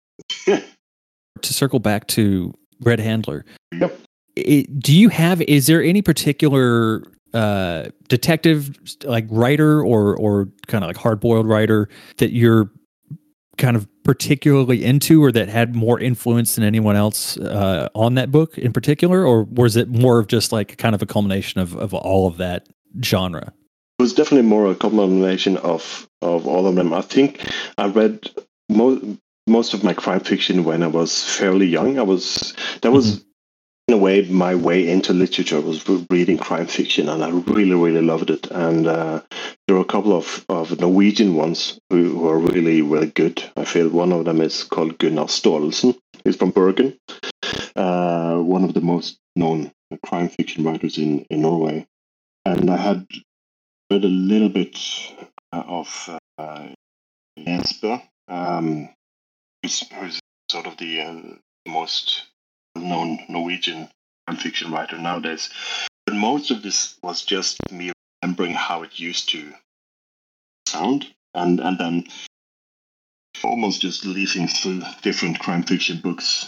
C: To circle back to Red Handler,
B: Yep.
C: it, do you have? Is there any particular uh, detective like writer or or kind of like hard boiled writer that you're kind of particularly into, or that had more influence than anyone else uh, on that book in particular, or was it more of just like kind of a culmination of of all of that genre?
B: It was definitely more a combination of, of all of them. I think I read mo- most of my crime fiction when I was fairly young. I was that was
C: Mhm.
B: in a way my way into literature was re- reading crime fiction, and I really really loved it. And uh, there were a couple of, of Norwegian ones who, who are really really good. I feel one of them is called Gunnar Staalesen. He's from Bergen, uh, one of the most known crime fiction writers in, in Norway. And I had read a little bit uh, of uh, Jesper, um, who's, who's sort of the uh, most known Norwegian fiction writer nowadays. But most of this was just me remembering how it used to sound, and, and then almost just leafing through different crime fiction books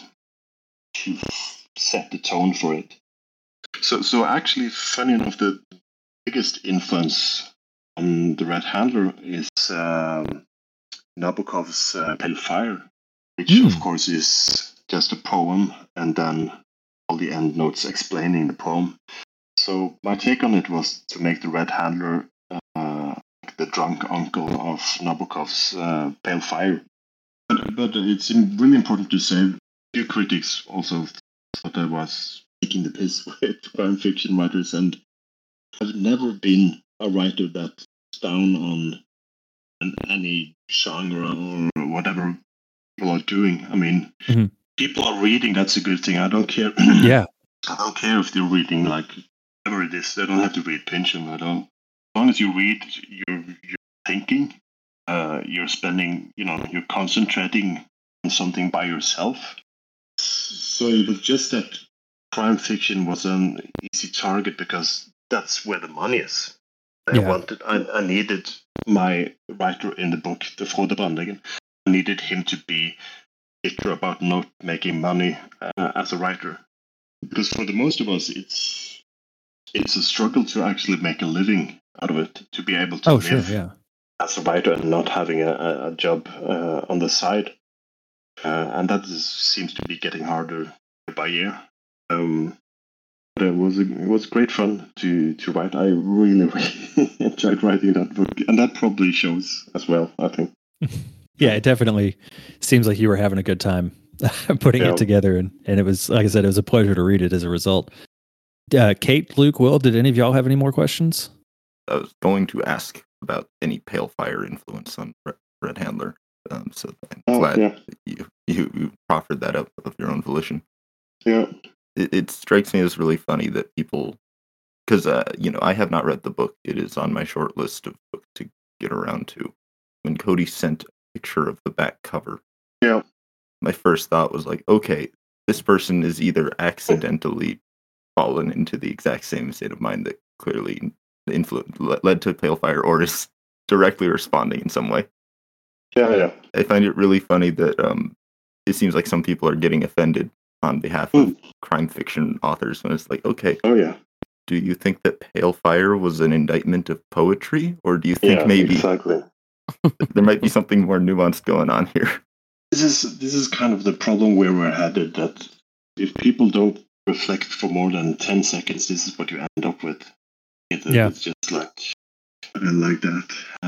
B: to set the tone for it. So, so actually, funny enough, the biggest influence on the Red Handler is um, Nabokov's uh, Pale Fire, which
C: Mm.
B: of course is just a poem and then all the end notes explaining the poem. So my take on it was to make the Red Handler uh, the drunk uncle of Nabokov's uh, Pale Fire. But, but it's really important to say, a few critics also thought I was taking the piss with crime fiction writers, and I've never been a writer that's down on an, any genre or whatever people are doing. I mean,
C: Mhm.
B: people are reading, that's a good thing. I don't care.
C: Yeah.
B: I don't care if they're reading, like, whatever it is. They don't have to read Pynchon at all. As long as you read, you're, you're thinking, uh, you're spending, you know, you're concentrating on something by yourself. So it was just that crime fiction was an easy target because that's where the money is. I
C: Yeah.
B: wanted, I, I needed my writer in the book, the Frode Brandeggen. I needed him to be bitter about not making money uh, as a writer, because for the most of us, it's it's a struggle to actually make a living out of it, to be able to
C: Oh,
B: live
C: sure. Yeah.
B: as a writer and not having a, a, a job uh, on the side. Uh, and that is, seems to be getting harder year by year. Um, but it was a, it was great fun to, to write. I really, really enjoyed writing that book, and that probably shows as well, I think.
C: Yeah, it definitely seems like you were having a good time putting
B: Yeah.
C: it together, and, and it was, like I said, it was a pleasure to read it as a result. Uh, Kate, Luke, Will, did any of y'all have any more questions?
A: I was going to ask about any Pale Fire influence on Red, Red Handler. Um, so I'm
B: Oh,
A: glad
B: yeah.
A: that you, you, you proffered that up of your own volition.
B: Yeah.
A: It, it strikes me as really funny that people, because uh, you know, I have not read the book. It is on my short list of books to get around to. When Cody sent a picture of the back cover,
B: Yeah.
A: my first thought was like, okay, this person is either accidentally fallen into the exact same state of mind that clearly influ- led to Pale Fire, or is directly responding in some way.
B: Yeah, yeah.
A: I find it really funny that um, it seems like some people are getting offended on behalf of
B: Mm.
A: crime fiction authors when it's like, okay,
B: Oh, yeah.
A: do you think that Pale Fire was an indictment of poetry, or do you think
B: Yeah,
A: maybe
B: exactly.
A: there might be something more nuanced going on here?
B: This is this is kind of the problem where we're headed. That if people don't reflect for more than ten seconds, this is what you end up with. It,
C: Yeah.
B: It's just like uh, like that.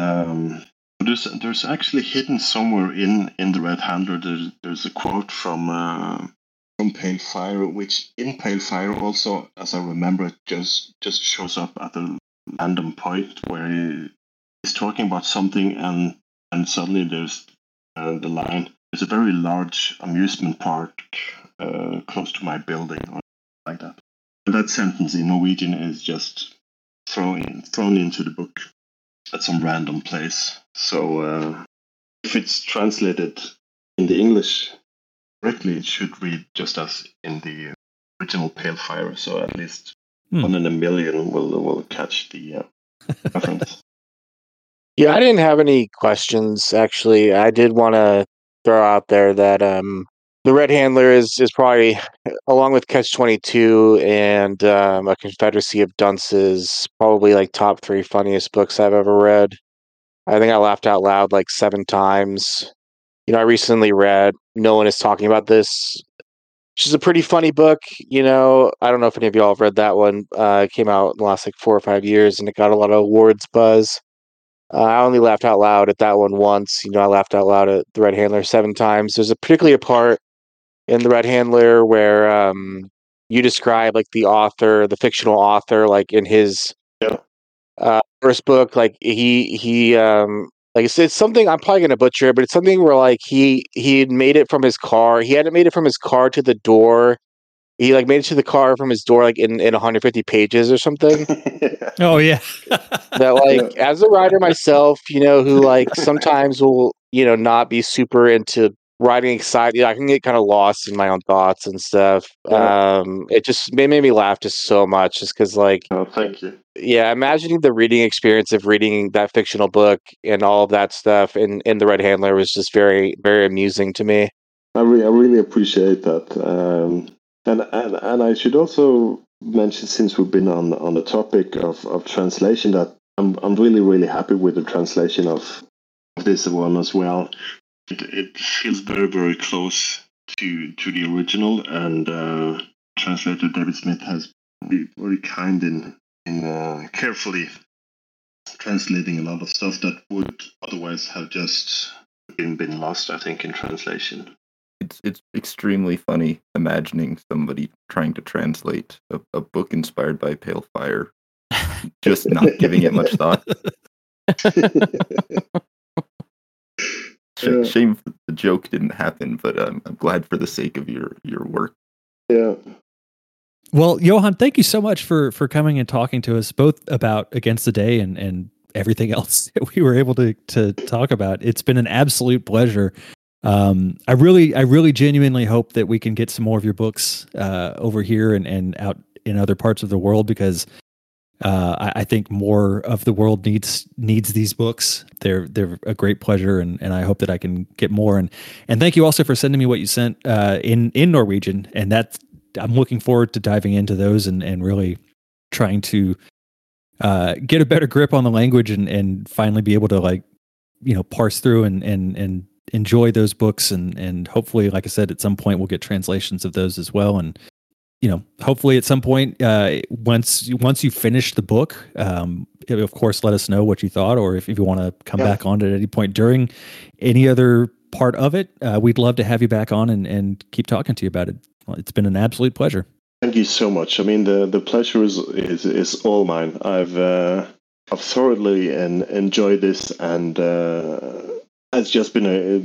B: Um, there's there's actually hidden somewhere in, in the Red Handler. There's there's a quote from uh, from Pale Fire, which in Pale Fire also, as I remember, it just just shows up at a random point where he, he's talking about something, and and suddenly there's uh, the line. There's a very large amusement park uh, close to my building, or like that. And that sentence in Norwegian is just thrown in, thrown into the book at some random place. So uh, if it's translated in the English correctly, it should read just as in the original Pale Fire. So at least
C: Hmm.
B: one in a million will will catch the uh, reference.
E: Yeah, I didn't have any questions actually. I did want to throw out there that um, the Red Handler is is probably, along with Catch twenty-two and um, A Confederacy of Dunces, probably like top three funniest books I've ever read. I think I laughed out loud like seven times. You know, I recently read No One Is Talking About This, which is a pretty funny book. You know, I don't know if any of y'all have read that one. Uh, it came out in the last like four or five years, and it got a lot of awards buzz. Uh, I only laughed out loud at that one once. You know, I laughed out loud at The Red Handler seven times. There's a particularly a part in The Red Handler where um, you describe like the author, the fictional author, like in his
B: Yeah.
E: uh, first book, like he he um, like it's, it's something I'm probably gonna butcher it, but it's something where like he he had made it from his car. He hadn't made it from his car to the door. He like made it to the car from his door like in, in one hundred fifty pages or something.
C: Oh yeah.
E: That like
B: Yeah.
E: as a writer myself, you know, who like sometimes will, you know, not be super into writing excited. I can get kind of lost in my own thoughts and stuff.
B: Yeah.
E: Um, it just made, made me laugh just so much, just because like,
B: Oh, thank you.
E: yeah, imagining the reading experience of reading that fictional book and all of that stuff in, in The Red Handler was just very, very amusing to me.
B: I, re- I really appreciate that. Um, and, and and I should also mention, since we've been on on the topic of, of translation, that I'm I'm really really happy with the translation of, of this one as well. It it feels very very close to to the original, and uh, translator David Smith has been very kind in in uh, carefully translating a lot of stuff that would otherwise have just been been lost, I think, in translation.
A: It's it's extremely funny imagining somebody trying to translate a, a book inspired by Pale Fire, just not giving it much thought. Sh-
B: Yeah.
A: Shame the joke didn't happen, but um, I'm glad for the sake of your, your work.
B: Yeah.
C: Well, Johan, thank you so much for for coming and talking to us both about Against the Day and and everything else that we were able to to talk about. It's been an absolute pleasure. Um, I really, I really genuinely hope that we can get some more of your books uh, over here and, and out in other parts of the world, because uh, I, I think more of the world needs needs these books. They're they're a great pleasure, and, and I hope that I can get more. And and thank you also for sending me what you sent uh, in in Norwegian, and that's I'm looking forward to diving into those and and really trying to uh, get a better grip on the language and and finally be able to like you know parse through and and and enjoy those books, and and hopefully, like I said, at some point we'll get translations of those as well. And you know, hopefully at some point, uh, once once you finish the book, um, of course, let us know what you thought, or if, if you want to come
B: Yeah.
C: back on at any point during any other part of it, uh, we'd love to have you back on and, and keep talking to you about it. Well, it's been an absolute pleasure.
B: Thank you so much. I mean, the, the pleasure is, is is all mine. I've uh, I've thoroughly and enjoyed this, and uh, it's just been a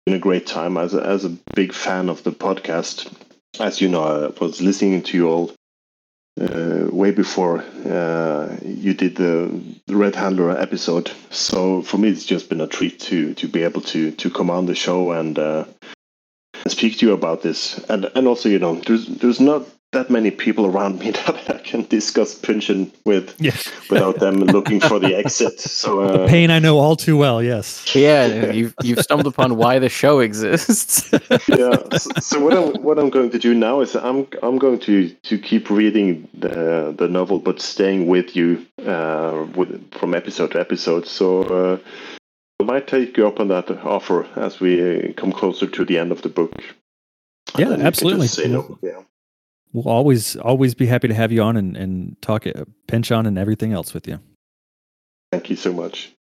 B: been a great time. As a, as a big fan of the podcast, as you know, I was listening to you all uh, way before uh, you did the, the Red Handler episode. So for me, it's just been a treat to to be able to to come on the show and uh, speak to you about this. And and also, you know, there's there's not that many people around me that I can discuss Puncheon with
C: Yes.
B: without them looking for the exit. So uh,
C: Pain I know all too well. Yes.
D: Yeah, you've you've stumbled upon why the show exists.
B: yeah. So, so what I'm what I'm going to do now is I'm I'm going to, to keep reading the the novel, but staying with you uh, with, from episode to episode. So uh, I might take you up on that offer as we come closer to the end of the book.
C: Yeah,
B: And you can
C: absolutely.
B: just say no. Yeah.
C: We'll always always be happy to have you on and, and talk uh, Pynchon and everything else with you.
B: Thank you so much.